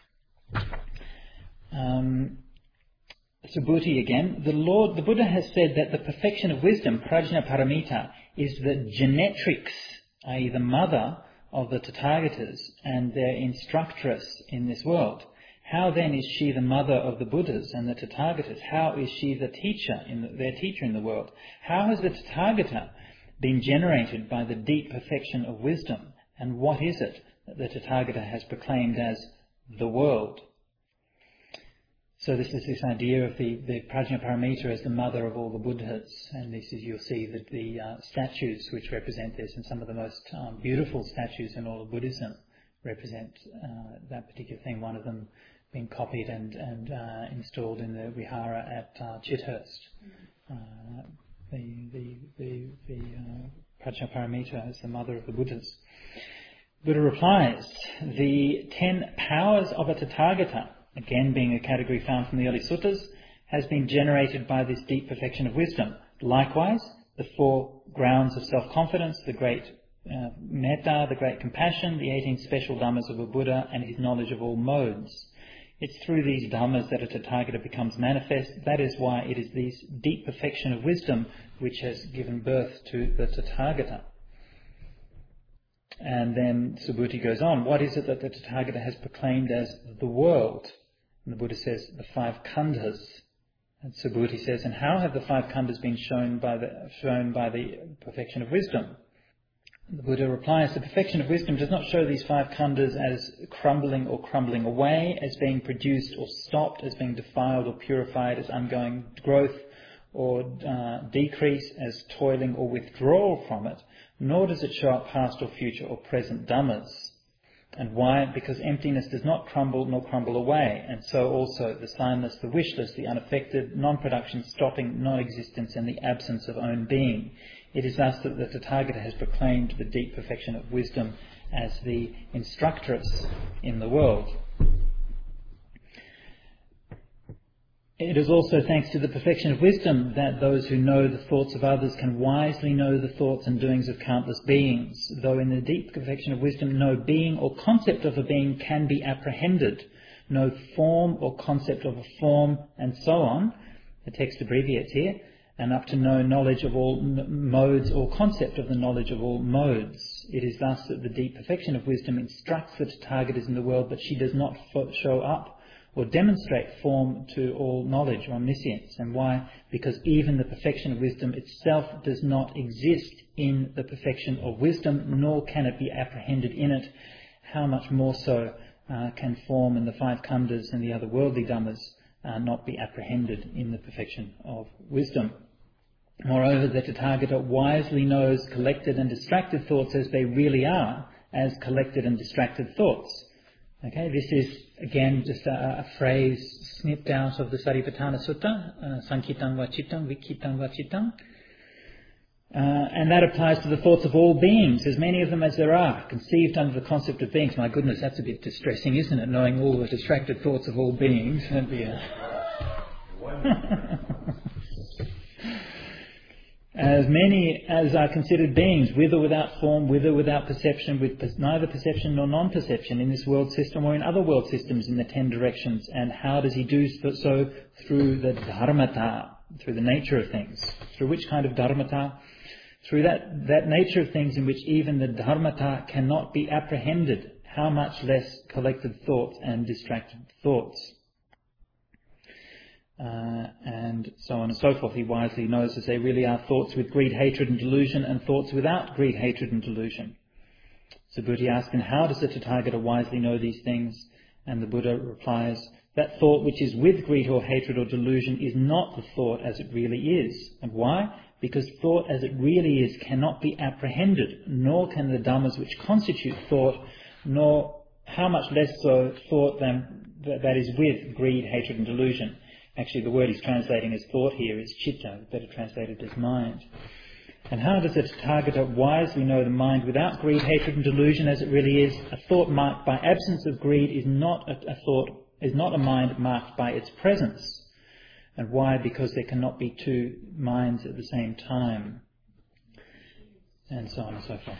Subhuti again. The Buddha has said that the perfection of wisdom, Prajnaparamita, is the genetrix, i.e. the mother of the Tathagatas and their instructress in this world. How then is she the mother of the Buddhas and the Tathagatas? How is she the teacher, their teacher in the world? How has the Tathagata been generated by the deep perfection of wisdom? And what is it that the Tathagata has proclaimed as the world? So this is this idea of the Prajnaparamita as the mother of all the Buddhas, and this is, you'll see that the statues which represent this, and some of the most beautiful statues in all of Buddhism represent that particular thing. One of them being copied and installed in the vihara at Chithurst. The Prajnaparamita as the mother of the Buddhas. Buddha replies, the 10 powers of a Tathagata, again being a category found from the early suttas, has been generated by this deep perfection of wisdom. Likewise, the 4 grounds of self-confidence, the great metta, the great compassion, the 18 special dhammas of a Buddha, and his knowledge of all modes. It's through these dhammas that a Tathagata becomes manifest. That is why it is this deep perfection of wisdom which has given birth to the Tathagata. And then Subhuti goes on, what is it that the Tathagata has proclaimed as the world? And the Buddha says, the 5 khandhas. And Subhuti says, and how have the 5 khandhas been shown by the perfection of wisdom? And the Buddha replies, the perfection of wisdom does not show these 5 khandhas as crumbling or crumbling away, as being produced or stopped, as being defiled or purified, as ongoing growth or decrease, as toiling or withdrawal from it, nor does it show up past or future or present dhammas. And why? Because emptiness does not crumble nor crumble away, and so also the signless, the wishless, the unaffected, non-production, stopping, non-existence, and the absence of own being. It is thus that the Tathagata has proclaimed the deep perfection of wisdom as the instructress in the world. It is also thanks to the perfection of wisdom that those who know the thoughts of others can wisely know the thoughts and doings of countless beings, though in the deep perfection of wisdom no being or concept of a being can be apprehended, no form or concept of a form, and so on. The text abbreviates here, and up to no knowledge of all modes or concept of the knowledge of all modes. It is thus that the deep perfection of wisdom instructs the Tathagata in the world, but she does not show up or demonstrate form to all knowledge or omniscience. And why? Because even the perfection of wisdom itself does not exist in the perfection of wisdom, nor can it be apprehended in it. How much more so can form and the five khandhas and the other worldly dhammas not be apprehended in the perfection of wisdom. Moreover, the Tathagata wisely knows collected and distracted thoughts as they really are, as collected and distracted thoughts. Okay, this is again just a phrase snipped out of the Satipatthana Sutta, Sankitang Vachitang, Vikitang Vachitang. And that applies to the thoughts of all beings, as many of them as there are, conceived under the concept of beings. My goodness, that's a bit distressing, isn't it, knowing all the distracted thoughts of all beings? That'd be as many as are considered beings, with or without form, with or without perception, with neither perception nor non-perception, in this world system or in other world systems in the 10 directions. And how does he do so? Through the dharmata, through the nature of things. Through which kind of dharmata? Through that nature of things in which even the dharmata cannot be apprehended, how much less collected thoughts and distracted thoughts. And so on and so forth. He wisely knows as they really are thoughts with greed, hatred and delusion, and thoughts without greed, hatred and delusion. So Buddha asks, and how does the Tathagata wisely know these things? And the Buddha replies, that thought which is with greed or hatred or delusion is not the thought as it really is. And why? Because thought as it really is cannot be apprehended, nor can the dhammas which constitute thought, nor how much less so thought than that is with greed, hatred and delusion. Actually, the word he's translating as thought here is chitta, better translated as mind. And how does the Tathagata wisely know the mind without greed, hatred and delusion as it really is? A thought marked by absence of greed is not a mind marked by its presence. And why? Because there cannot be two minds at the same time. And so on and so forth.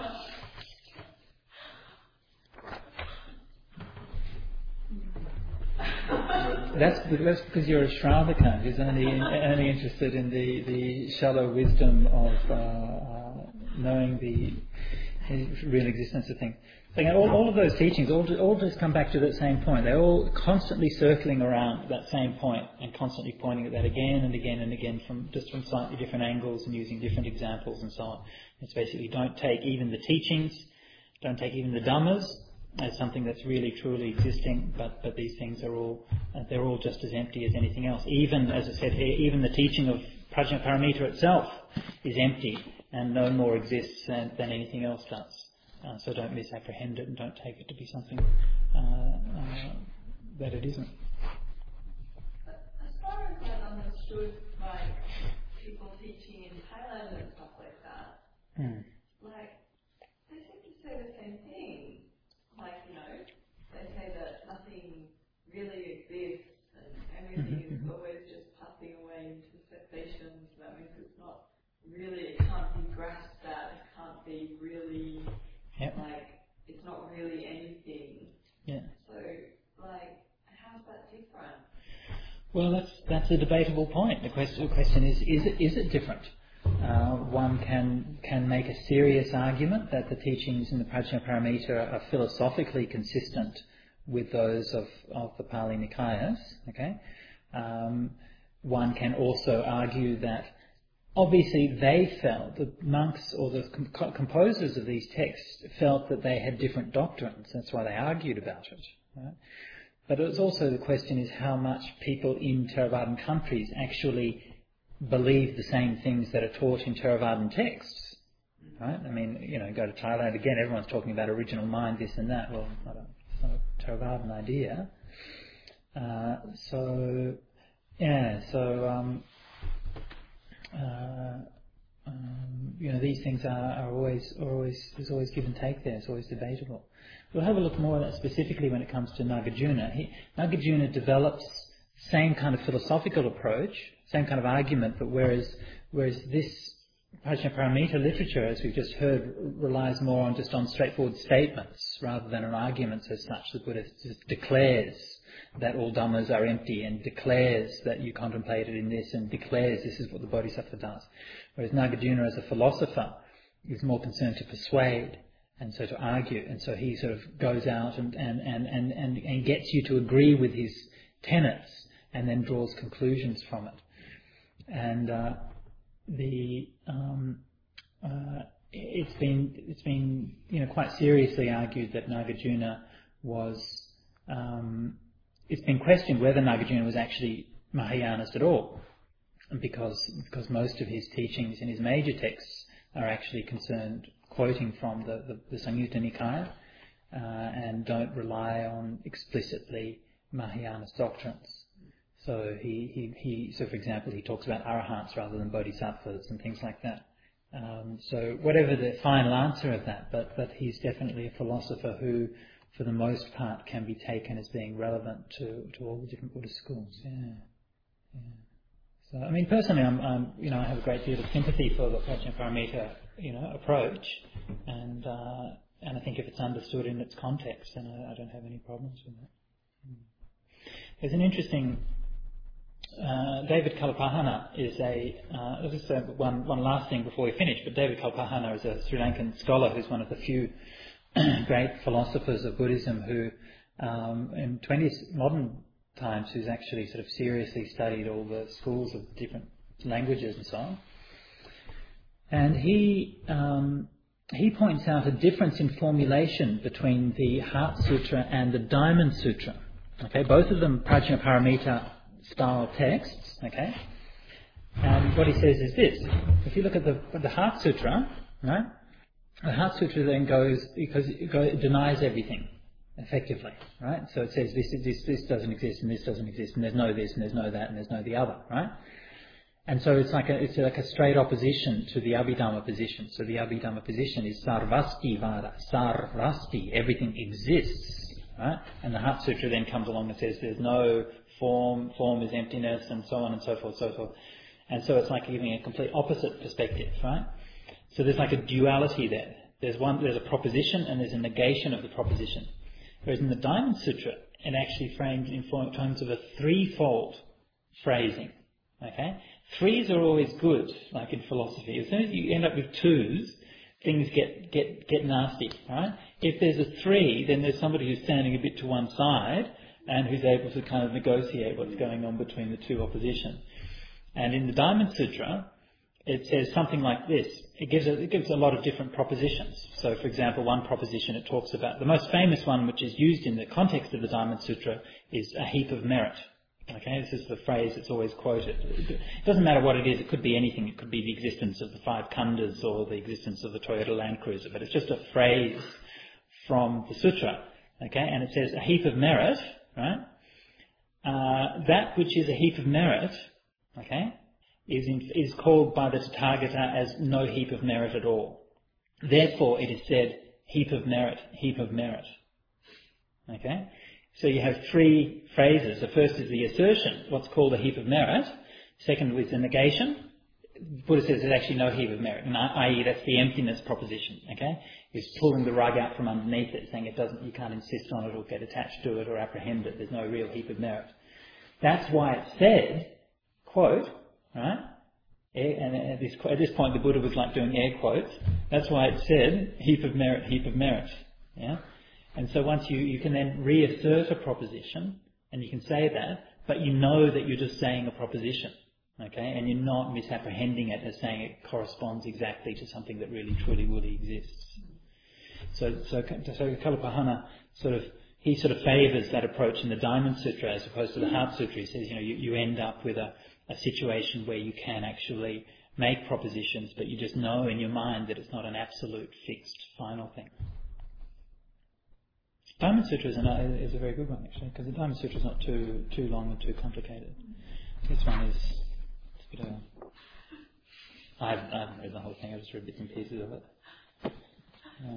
That's because you're a Shravaka who's only interested in the shallow wisdom of knowing the real existence of things. So all of those teachings all just come back to that same point. They're all constantly circling around that same point and constantly pointing at that again and again and again from slightly different angles and using different examples and so on. It's basically don't take even the teachings, don't take even the dhammas as something that's really truly existing, but these things are all just as empty as anything else. Even, as I said here, even the teaching of Prajnaparamita itself is empty and no more exists than anything else does. So don't misapprehend it and don't take it to be something that it isn't. As far as I've understood, like people teaching in Thailand and stuff like that, like they seem to say the same thing. Like, they say that nothing really exists and everything is always just passing away into cessations. That means it's not really, it can't be grasped at, it can't be really, it's not really anything. Yeah. So, how's that different? Well, that's a debatable point. The question is it different? One can make a serious argument that the teachings in the Prajnaparamita are philosophically consistent with those of the Pali Nikayas. Okay, one can also argue that obviously they felt, the monks or the composers of these texts felt that they had different doctrines. That's why they argued about it. Right? But it's also the question is how much people in Theravadan countries actually believe the same things that are taught in Theravadan texts, right? I mean, go to Thailand again, everyone's talking about original mind, this and that. Well, it's not a Theravadan idea. These things are always, there's always give and take there, it's always debatable. We'll have a look more at that specifically when it comes to Nagarjuna. Nagarjuna develops same kind of philosophical approach, same kind of argument, but whereas this Prajnaparamita literature, as we've just heard, relies more on straightforward statements rather than on arguments as such. The Buddha just declares that all dhammas are empty and declares that you contemplated in this and declares this is what the Bodhisattva does. Whereas Nagarjuna as a philosopher is more concerned to persuade and so to argue, and so he sort of goes out and gets you to agree with his tenets and then draws conclusions from it. And it's been quite seriously argued that Nagarjuna was. It's been questioned whether Nagarjuna was actually Mahayanist at all, because most of his teachings in his major texts are actually concerned quoting from the Samyutta Nikaya and don't rely on explicitly Mahayanist doctrines. So so for example, he talks about arahants rather than bodhisattvas and things like that. So whatever the final answer of that, but he's definitely a philosopher who, for the most part, can be taken as being relevant to all the different Buddhist schools. Yeah. So I mean, personally, I have a great deal of sympathy for the Prajnaparamita, approach, and I think if it's understood in its context, then I don't have any problems with that. There's an interesting. David Kalapahana is just one last thing before we finish, but David Kalapahana is a Sri Lankan scholar who's one of the few great philosophers of Buddhism who, in 20th modern times, who's actually sort of seriously studied all the schools of different languages and so on. And he points out a difference in formulation between the Heart Sutra and the Diamond Sutra. Okay, both of them Prajnaparamita style texts. Okay, and what he says is this: if you look at the Heart Sutra, right? The Heart Sutra then it denies everything, effectively, right? So it says this doesn't exist and this doesn't exist and there's no this and there's no that and there's no the other, right? And so it's like a straight opposition to the Abhidhamma position. So the Abhidhamma position is sarvasti vada, sarvasti, everything exists, right? And the Heart Sutra then comes along and says there's no form is emptiness and so on and so forth, so forth. And so it's like giving a complete opposite perspective, right? So there's like a duality there. There's a proposition and there's a negation of the proposition. Whereas in the Diamond Sutra, it actually frames in terms of a threefold phrasing. Okay? Threes are always good, like in philosophy. As soon as you end up with twos, things get nasty, right? If there's a three, then there's somebody who's standing a bit to one side and who's able to kind of negotiate what's going on between the two opposition. And in the Diamond Sutra, it says something like this. It gives a lot of different propositions. So, for example, one proposition it talks about, the most famous one which is used in the context of the Diamond Sutra is a heap of merit. Okay, this is the phrase that's always quoted. It doesn't matter what it is, it could be anything. It could be the existence of the 5 khandhas or the existence of the Toyota Land Cruiser, but it's just a phrase from the sutra. Okay, and it says a heap of merit, right? That which is a heap of merit, okay, is called by the Tathagata as no heap of merit at all. Therefore, it is said, heap of merit, heap of merit. Okay? So you have 3 phrases. The first is the assertion, what's called a heap of merit. Second is the negation. Buddha says there's actually no heap of merit, i.e. that's the emptiness proposition. Okay? He's pulling the rug out from underneath it, saying you can't insist on it or get attached to it or apprehend it. There's no real heap of merit. That's why it said, quote, right? And at this point the Buddha was like doing air quotes. That's why it said, heap of merit, heap of merit. Yeah? And so once you can then reassert a proposition, and you can say that, but you know that you're just saying a proposition. Okay? And you're not misapprehending it as saying it corresponds exactly to something that really truly would exists. So Kalapahana he favours that approach in the Diamond Sutra as opposed to the Heart Sutra. He says, you end up with a situation where you can actually make propositions, but you just know in your mind that it's not an absolute, fixed, final thing. Diamond Sutra is a very good one, actually, because the Diamond Sutra is not too long and too complicated. This one is a bit of I haven't read the whole thing, I've just read bits and pieces of it. Yeah.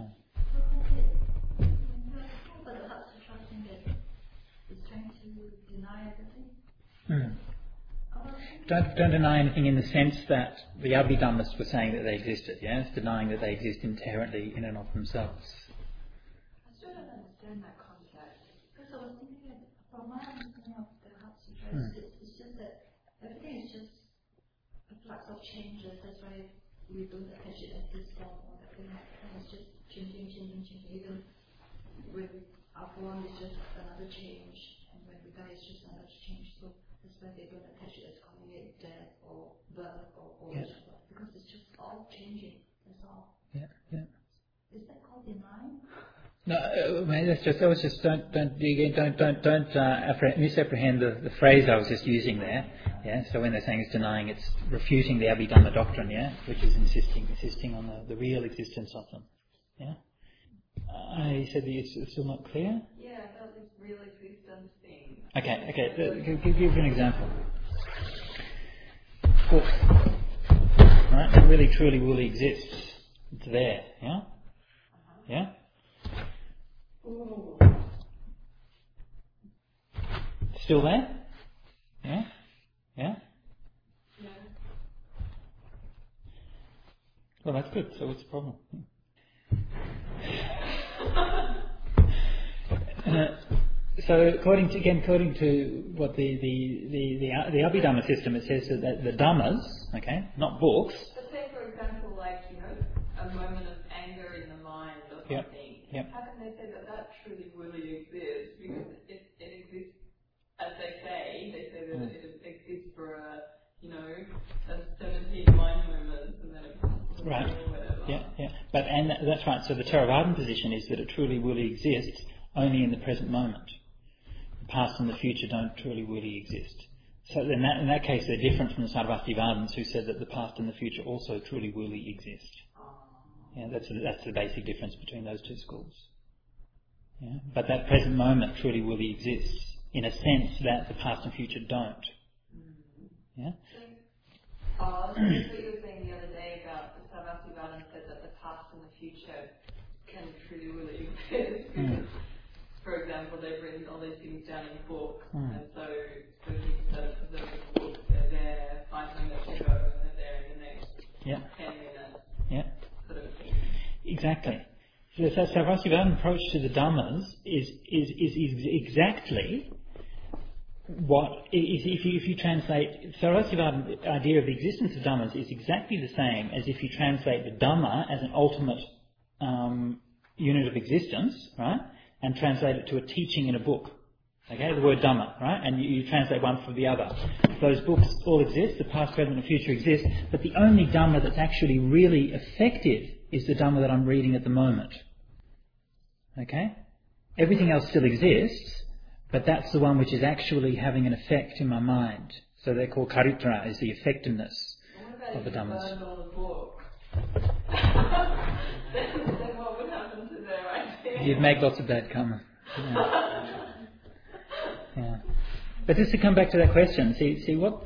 But the Heart Sutra that is trying to deny everything. Don't deny anything in the sense that the Abhidhammists were saying that they existed, yeah? It's denying that they exist inherently in and of themselves. I still don't understand that concept. Because I was thinking From my understanding of the Heart Sutra, it's just that everything is just a flux of changes. That's why we don't attach it as this form or that thing. It's just changing. Even when our form is just another change, and when we die, it's just another change. So that's why they don't attach it as calling it death or birth or whatever, because it's just all changing. That's all. Yeah. Is that called denying? No, that's just. I was just don't misapprehend the phrase I was just using there. Yeah. So when they're saying it's denying, it's refuting the Abhidhamma doctrine. Yeah, which is insisting on the real existence of them. Yeah. I said that it's still not clear. Yeah, about this real existence thing. Okay. Give you an example. Book, right? It really, truly, will exist. It's there. Yeah. Yeah. Ooh. Still there? Yeah? Yeah? Yeah. Well, that's good. So what's the problem? So according to what the Abhidhamma system, it says that the Dhammas, okay, not books. But say, for example, like, a moment of anger in the mind or something. Yep. How can they say that truly really exists? Because it exists, as they say that it exists for a 17 mind moments and then it passes away or whatever. Yeah. And that's right. So the Theravadan position is that it truly really exists only in the present moment. The past and the future don't truly really exist. So in that case, they're different from the Sarvastivadins who said that the past and the future also truly really exist. Yeah, that's the basic difference between those two schools. Yeah, but that present moment truly really exists in a sense that the past and future don't. Yeah. So that's what you were saying the other day about the Sarvastivadins said that the past and the future can truly really exist because, for example, they've written all these things down in books, and so things that are preserved in the books, they're there 5 minutes ago and they're there in the next 10 minutes. Yeah. Sort of thing. Exactly. So the Sarvastivadin approach to the Dhammas is exactly what if you translate Sarvastivadin idea of the existence of Dhammas is exactly the same as if you translate the Dhamma as an ultimate unit of existence, right? And translate it to a teaching in a book. Okay, the word Dhamma, right? And you translate one from the other. Those books all exist, the past, present and future exist, but the only Dhamma that's actually really effective is the Dhamma that I'm reading at the moment. Okay? Everything else still exists, but that's the one which is actually having an effect in my mind. So they're called karitra, is the effectiveness of the Dhammas. What about if you burned all the books? then what would happen to their idea? You'd make lots of bad karma. Yeah. But just to come back to that question, see what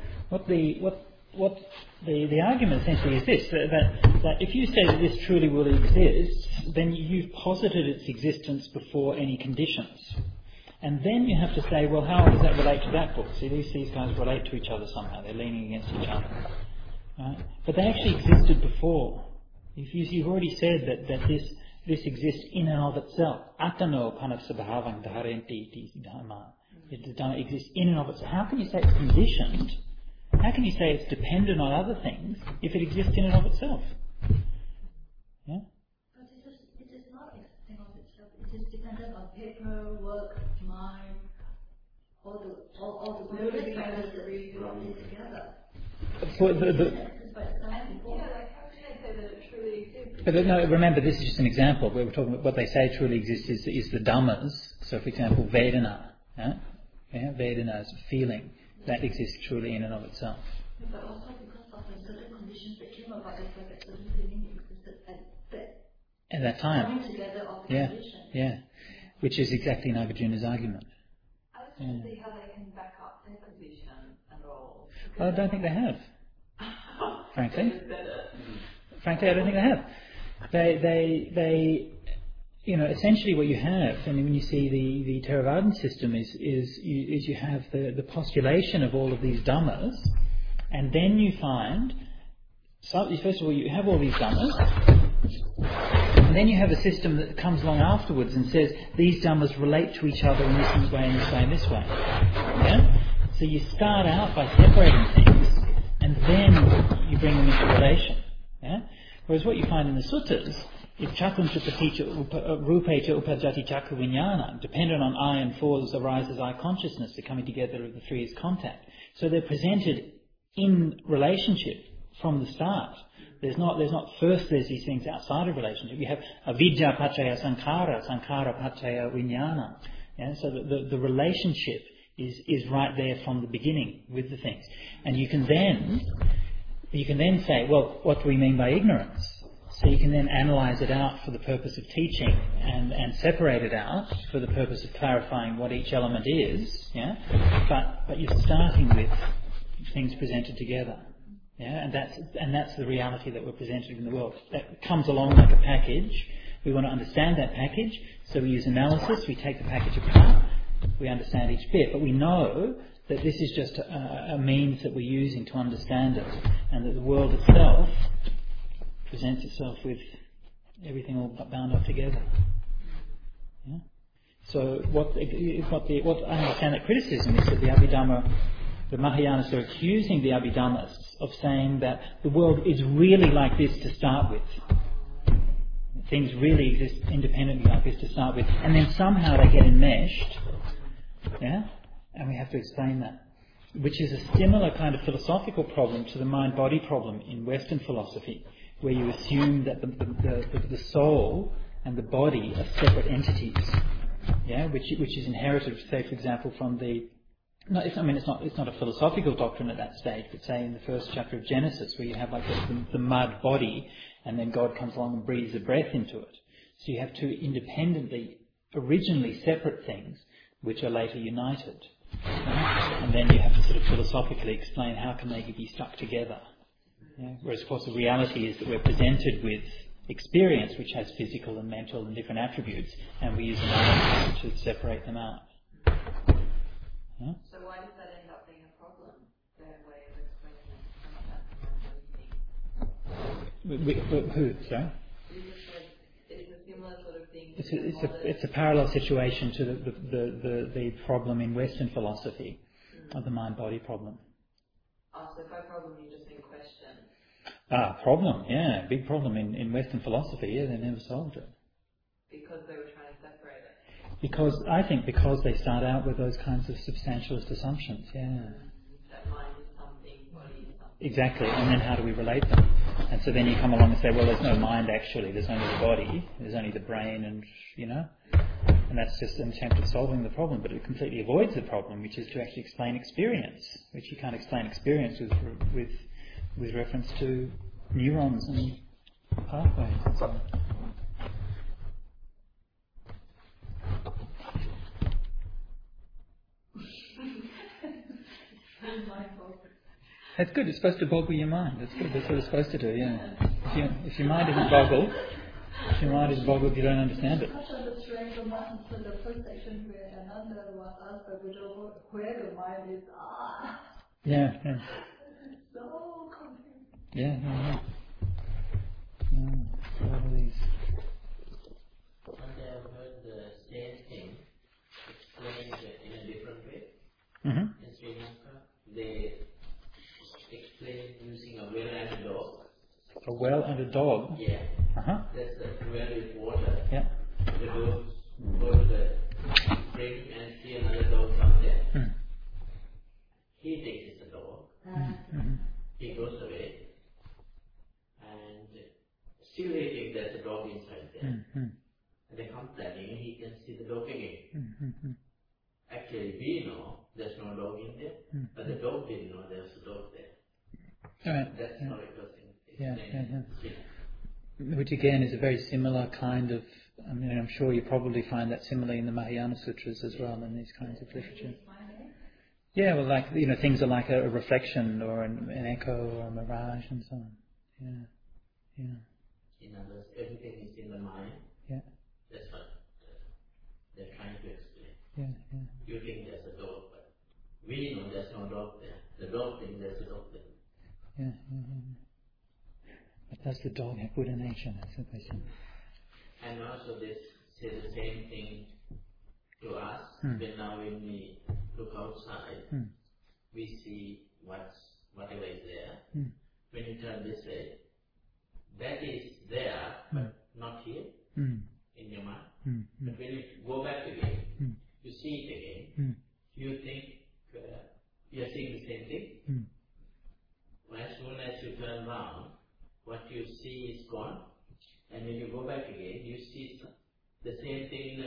the argument essentially is this, that if you say that this truly will exist, then you've posited its existence before any conditions. And then you have to say, well, how does that relate to that book? See, these guys relate to each other somehow. They're leaning against each other. Right? But they actually existed before. You've already said that this exists in and of itself. Atano panasabhavang dharenti dhamma. It exists in and of itself. How can you say it's conditioned? How can you say it's dependent on other things if it exists in and of itself? Yeah? But it is not existing of itself. It is dependent on paper, work, mind, all the various factors that we brought in together. But no, remember, this is just an example. We're talking about what they say truly exists is the Dhammas. So, for example, Vedana. Vedana is a feeling that exists truly in and of itself. But also because of the certain conditions that came about, it's like a certain feeling existed at that time. Coming together of the conditions. Yeah. Which is exactly Nagarjuna's argument. I just don't see how they can back up their position at all. Well, I don't think they have. Frankly. Frankly, I don't think they have. They essentially what you have, and when you see the Theravadan system is you have the postulation of all of these Dhammas, and then you find, first of all, you have all these Dhammas, And then you have a system that comes along afterwards and says these dhammas relate to each other in this way, in this way, in this way. Yeah? So you start out by separating things, and then you bring them into relation. Yeah? Whereas what you find in the suttas, if chakun chupaticha rupecha upajati chakku vinyana, dependent on I and fours arises I consciousness, the coming together of the three is contact. So they're presented in relationship from the start. There's not first there's these things outside of relationship. You have avidya pachaya sankhara, sankhara pachaya vinyana. Yeah? So the relationship is right there from the beginning with the things. And you can then say, well, what do we mean by ignorance? So you can then analyse it out for the purpose of teaching and separate it out for the purpose of clarifying what each element is. Yeah? But you're starting with things presented together. Yeah? And that's the reality that we're presented in the world. That comes along like a package. We want to understand that package, so we use analysis, we take the package apart, we understand each bit, but we know that this is just a means that we're using to understand it, and that the world itself presents itself with everything all bound up together. Yeah? So what I understand that criticism is that the Abhidhamma, the Mahayanas are accusing the Abhidhammas of saying that the world is really like this to start with. Things really exist independently like this to start with, and then somehow they get enmeshed. Yeah? And we have to explain that. Which is a similar kind of philosophical problem to the mind-body problem in Western philosophy, where you assume that the soul and the body are separate entities. Yeah? Which is inherited, say, for example, from the... No, it's not a philosophical doctrine at that stage, but say in the first chapter of Genesis, where you have like the mud body, and then God comes along and breathes a breath into it. So you have two independently, originally separate things, which are later united. And then you have to sort of philosophically explain how can they be stuck together. Yeah? Whereas of course the reality is that we're presented with experience which has physical and mental and different attributes, and we use analysis to separate them out. Yeah? So why does that end up being a problem, their way of explaining it? Who? Sorry? It's a similar sort of thing. It's a parallel situation to the problem in Western philosophy of the mind-body problem. So by problem you just mean question. Problem, yeah, big problem in Western philosophy. Yeah, they never solved it. Because they were trying to separate it. Because they start out with those kinds of substantialist assumptions. Yeah. That mind is something, body is something. Exactly, and then how do we relate them? And so then you come along and say, well, there's no mind actually, there's only the body, there's only the brain, and, and that's just an attempt at solving the problem, but it completely avoids the problem, which is to actually explain experience, which you can't explain experience with reference to neurons and pathways and so on. That's good. It's supposed to boggle your mind. That's good. That's what it's supposed to do. Yeah. If your mind isn't boggled, you don't understand it. The first section where Ananda was asked by Buddha where the mind is. Yeah. So confusing. Yeah. So all these. And I have heard the same thing explained in a different way. Mm-hmm. In Sri Lanka, they explain using a well and a dog. A well and a dog? Yeah. Uh-huh. There's a well with water. Yeah. The dogs go to the spring and see another dog come there. Mm. He thinks it's a dog. Mm-hmm. He goes away. And still he thinks there's a dog inside there. Mm-hmm. And they come planning and he can see the dog again. Mm-hmm. Actually, we know there's no dog in there, but the dog didn't know there's a dog there. Right. That's how it was Yeah. Which again is a very similar kind of, I'm sure you probably find that similarly in the Mahayana Sutras as well, in these kinds of literature. Yeah, well, like, things are like a reflection or an echo or a mirage and so on. Yeah. In other words, everything is in the mind. Yeah. That's what they're trying to explain. Yeah. You think there's a dog, but we know there's no dog there. The dog thinks there's a dog there. Yeah. But does the dog have Buddha nature? That's the question. And also they say the same thing to us. When now when we look outside, we see whatever is there. When you turn this way, that is there, but not here in your mind. But when you go back again, you see it again. You think you are seeing the same thing. As soon as you turn around, what you see is gone, and when you go back again, you see the same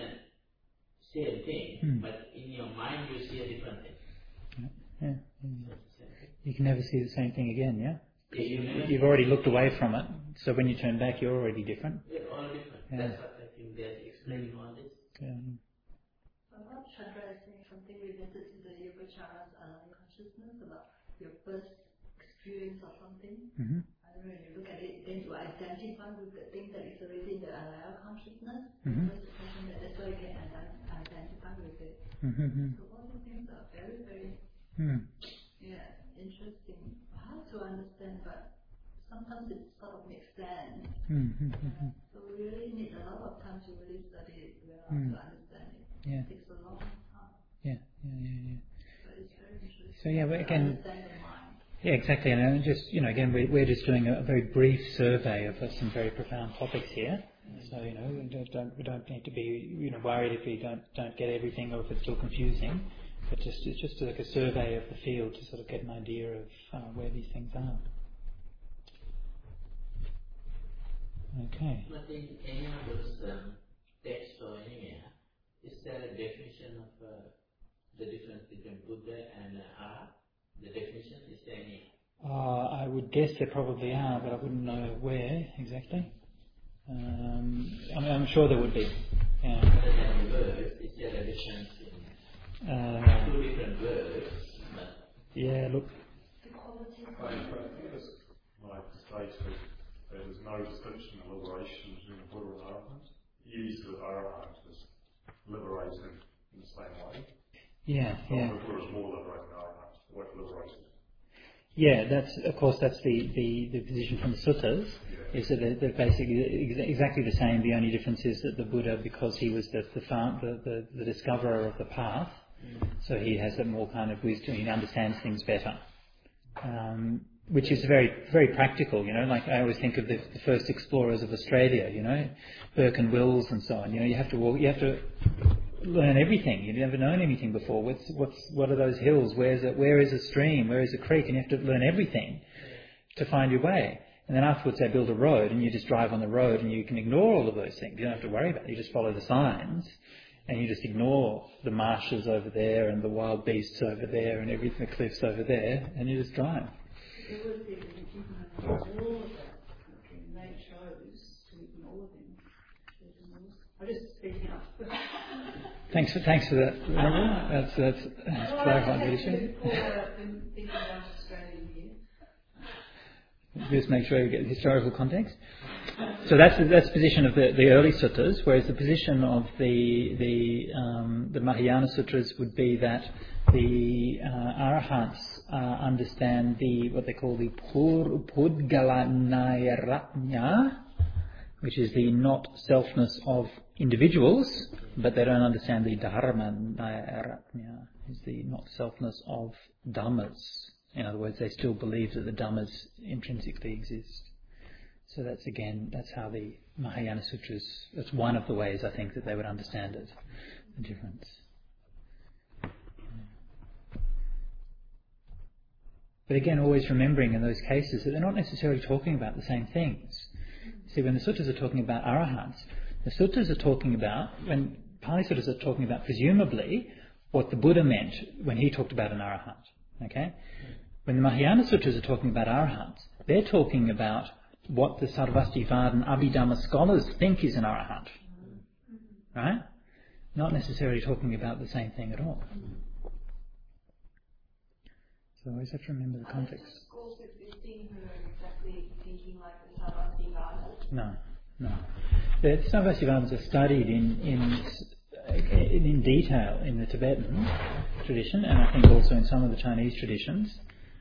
thing, but in your mind you see a different thing. Yeah. You can never see the same thing again, yeah? You've already looked away from it, so when you turn back, you're already different. You're all different. Yeah. That's what I think they're explaining all this. Yeah. What Chandra is saying something related to the Yogacaras consciousness about your first experience of something. I don't know, when you look at it, then you identify with the thing that is already in the alaya consciousness. First impression that's why you can identify with it. So all these things are very, very interesting. Hard to understand, but sometimes it sort of makes sense. So we really need a lot of time to really study it well to understand it. Yeah. It takes a long time. Yeah. But it's very interesting. So yeah, but again, understand the mind. yeah, exactly. And just again, we're just doing a very brief survey of some very profound topics here. So we don't need to be worried if we don't get everything or if it's still confusing. But it's just like a survey of the field to sort of get an idea of where these things are. Okay. But in any of those texts or anywhere, is there a definition of the difference between Buddha and Ara? The definition, is there any? I would guess there probably are, but I wouldn't know where exactly. I'm sure there would be. Yeah. Other than words, is there a difference in two different words? Yeah, look. I think it's like the state that there was no distinction of liberation between the Buddha and Arahant. He used the Arahant as liberated in the same way. Yeah. The Buddha is more liberated than Arahant. What liberated? Yeah, that's the position from the suttas, is that they're basically exactly the same. The only difference is that the Buddha, because he was the discoverer of the path, so he has a more kind of wisdom, he understands things better, which is very, very practical, like I always think of the first explorers of Australia, Burke and Wills and so on, you have to learn everything. You've never known anything before. What are those hills? Where is a stream? Where is a creek? And you have to learn everything to find your way. And then afterwards they build a road and you just drive on the road and you can ignore all of those things. You don't have to worry about it. You just follow the signs and you just ignore the marshes over there and the wild beasts over there and everything, the cliffs over there, and you just drive. I'm just speaking up. Thanks for that. That's clarifying the issue. Just make sure you get the historical context. So that's the position of the early suttas, whereas the position of the Mahayana sutras would be that the Arahants understand what they call the Pudgala Nairatnya, which is the not selfness of individuals, but they don't understand the Dharma Nairatnya, is the not selfness of Dhammas. In other words, they still believe that the Dhammas intrinsically exist. So that's how the Mahayana Sutras, that's one of the ways I think that they would understand it, the difference. But again, always remembering in those cases that they're not necessarily talking about the same things. See, when the suttas are talking about arahants, the suttas are talking about, when Pali suttas are talking about presumably what the Buddha meant when he talked about an arahant. Okay? When the Mahayana sutras are talking about arahants, they're talking about what the Sarvastivada and Abhidhamma scholars think is an arahant. Right? Not necessarily talking about the same thing at all. So always have to remember the context. Schools existing who are exactly thinking like the Sarvastivada? No. The Sarvastivadins are studied in detail in the Tibetan tradition, and I think also in some of the Chinese traditions,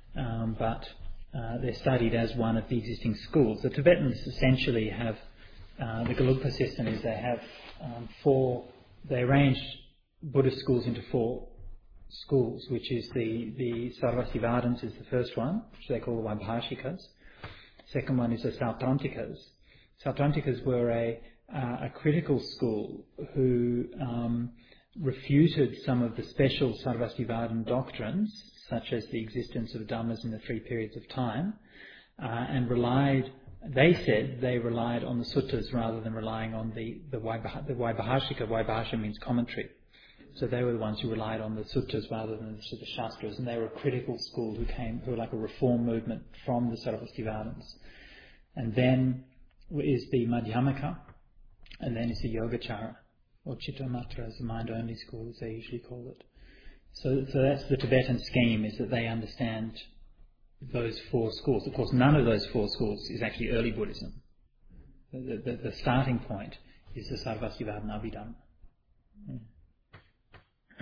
but they're studied as one of the existing schools. The Tibetans essentially have the Gelugpa system is they have they arrange Buddhist schools into 4 schools, which is the Sarvastivadins is the first one, which they call the Vaibhashikas. Second one is the Sautrantikas. Sautrantikas were a critical school who refuted some of the special Sarvastivadin doctrines, such as the existence of dhammas in the 3 periods of time, and they said they relied on the suttas rather than relying on the Vaibhashika. Vaibhashika means commentary. So they were the ones who relied on the suttas rather than the Shastras, and they were a critical school who were like a reform movement from the Sarvastivadins. And then is the Madhyamaka, and then is the Yogacara, or Chittamatra as the mind-only school, as they usually call it. So that's the Tibetan scheme, is that they understand those 4 schools. Of course, none of those 4 schools is actually early Buddhism. The starting point is the Sarvastivadin Abhidhamma.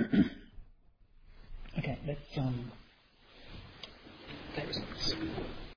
Okay, let's take results.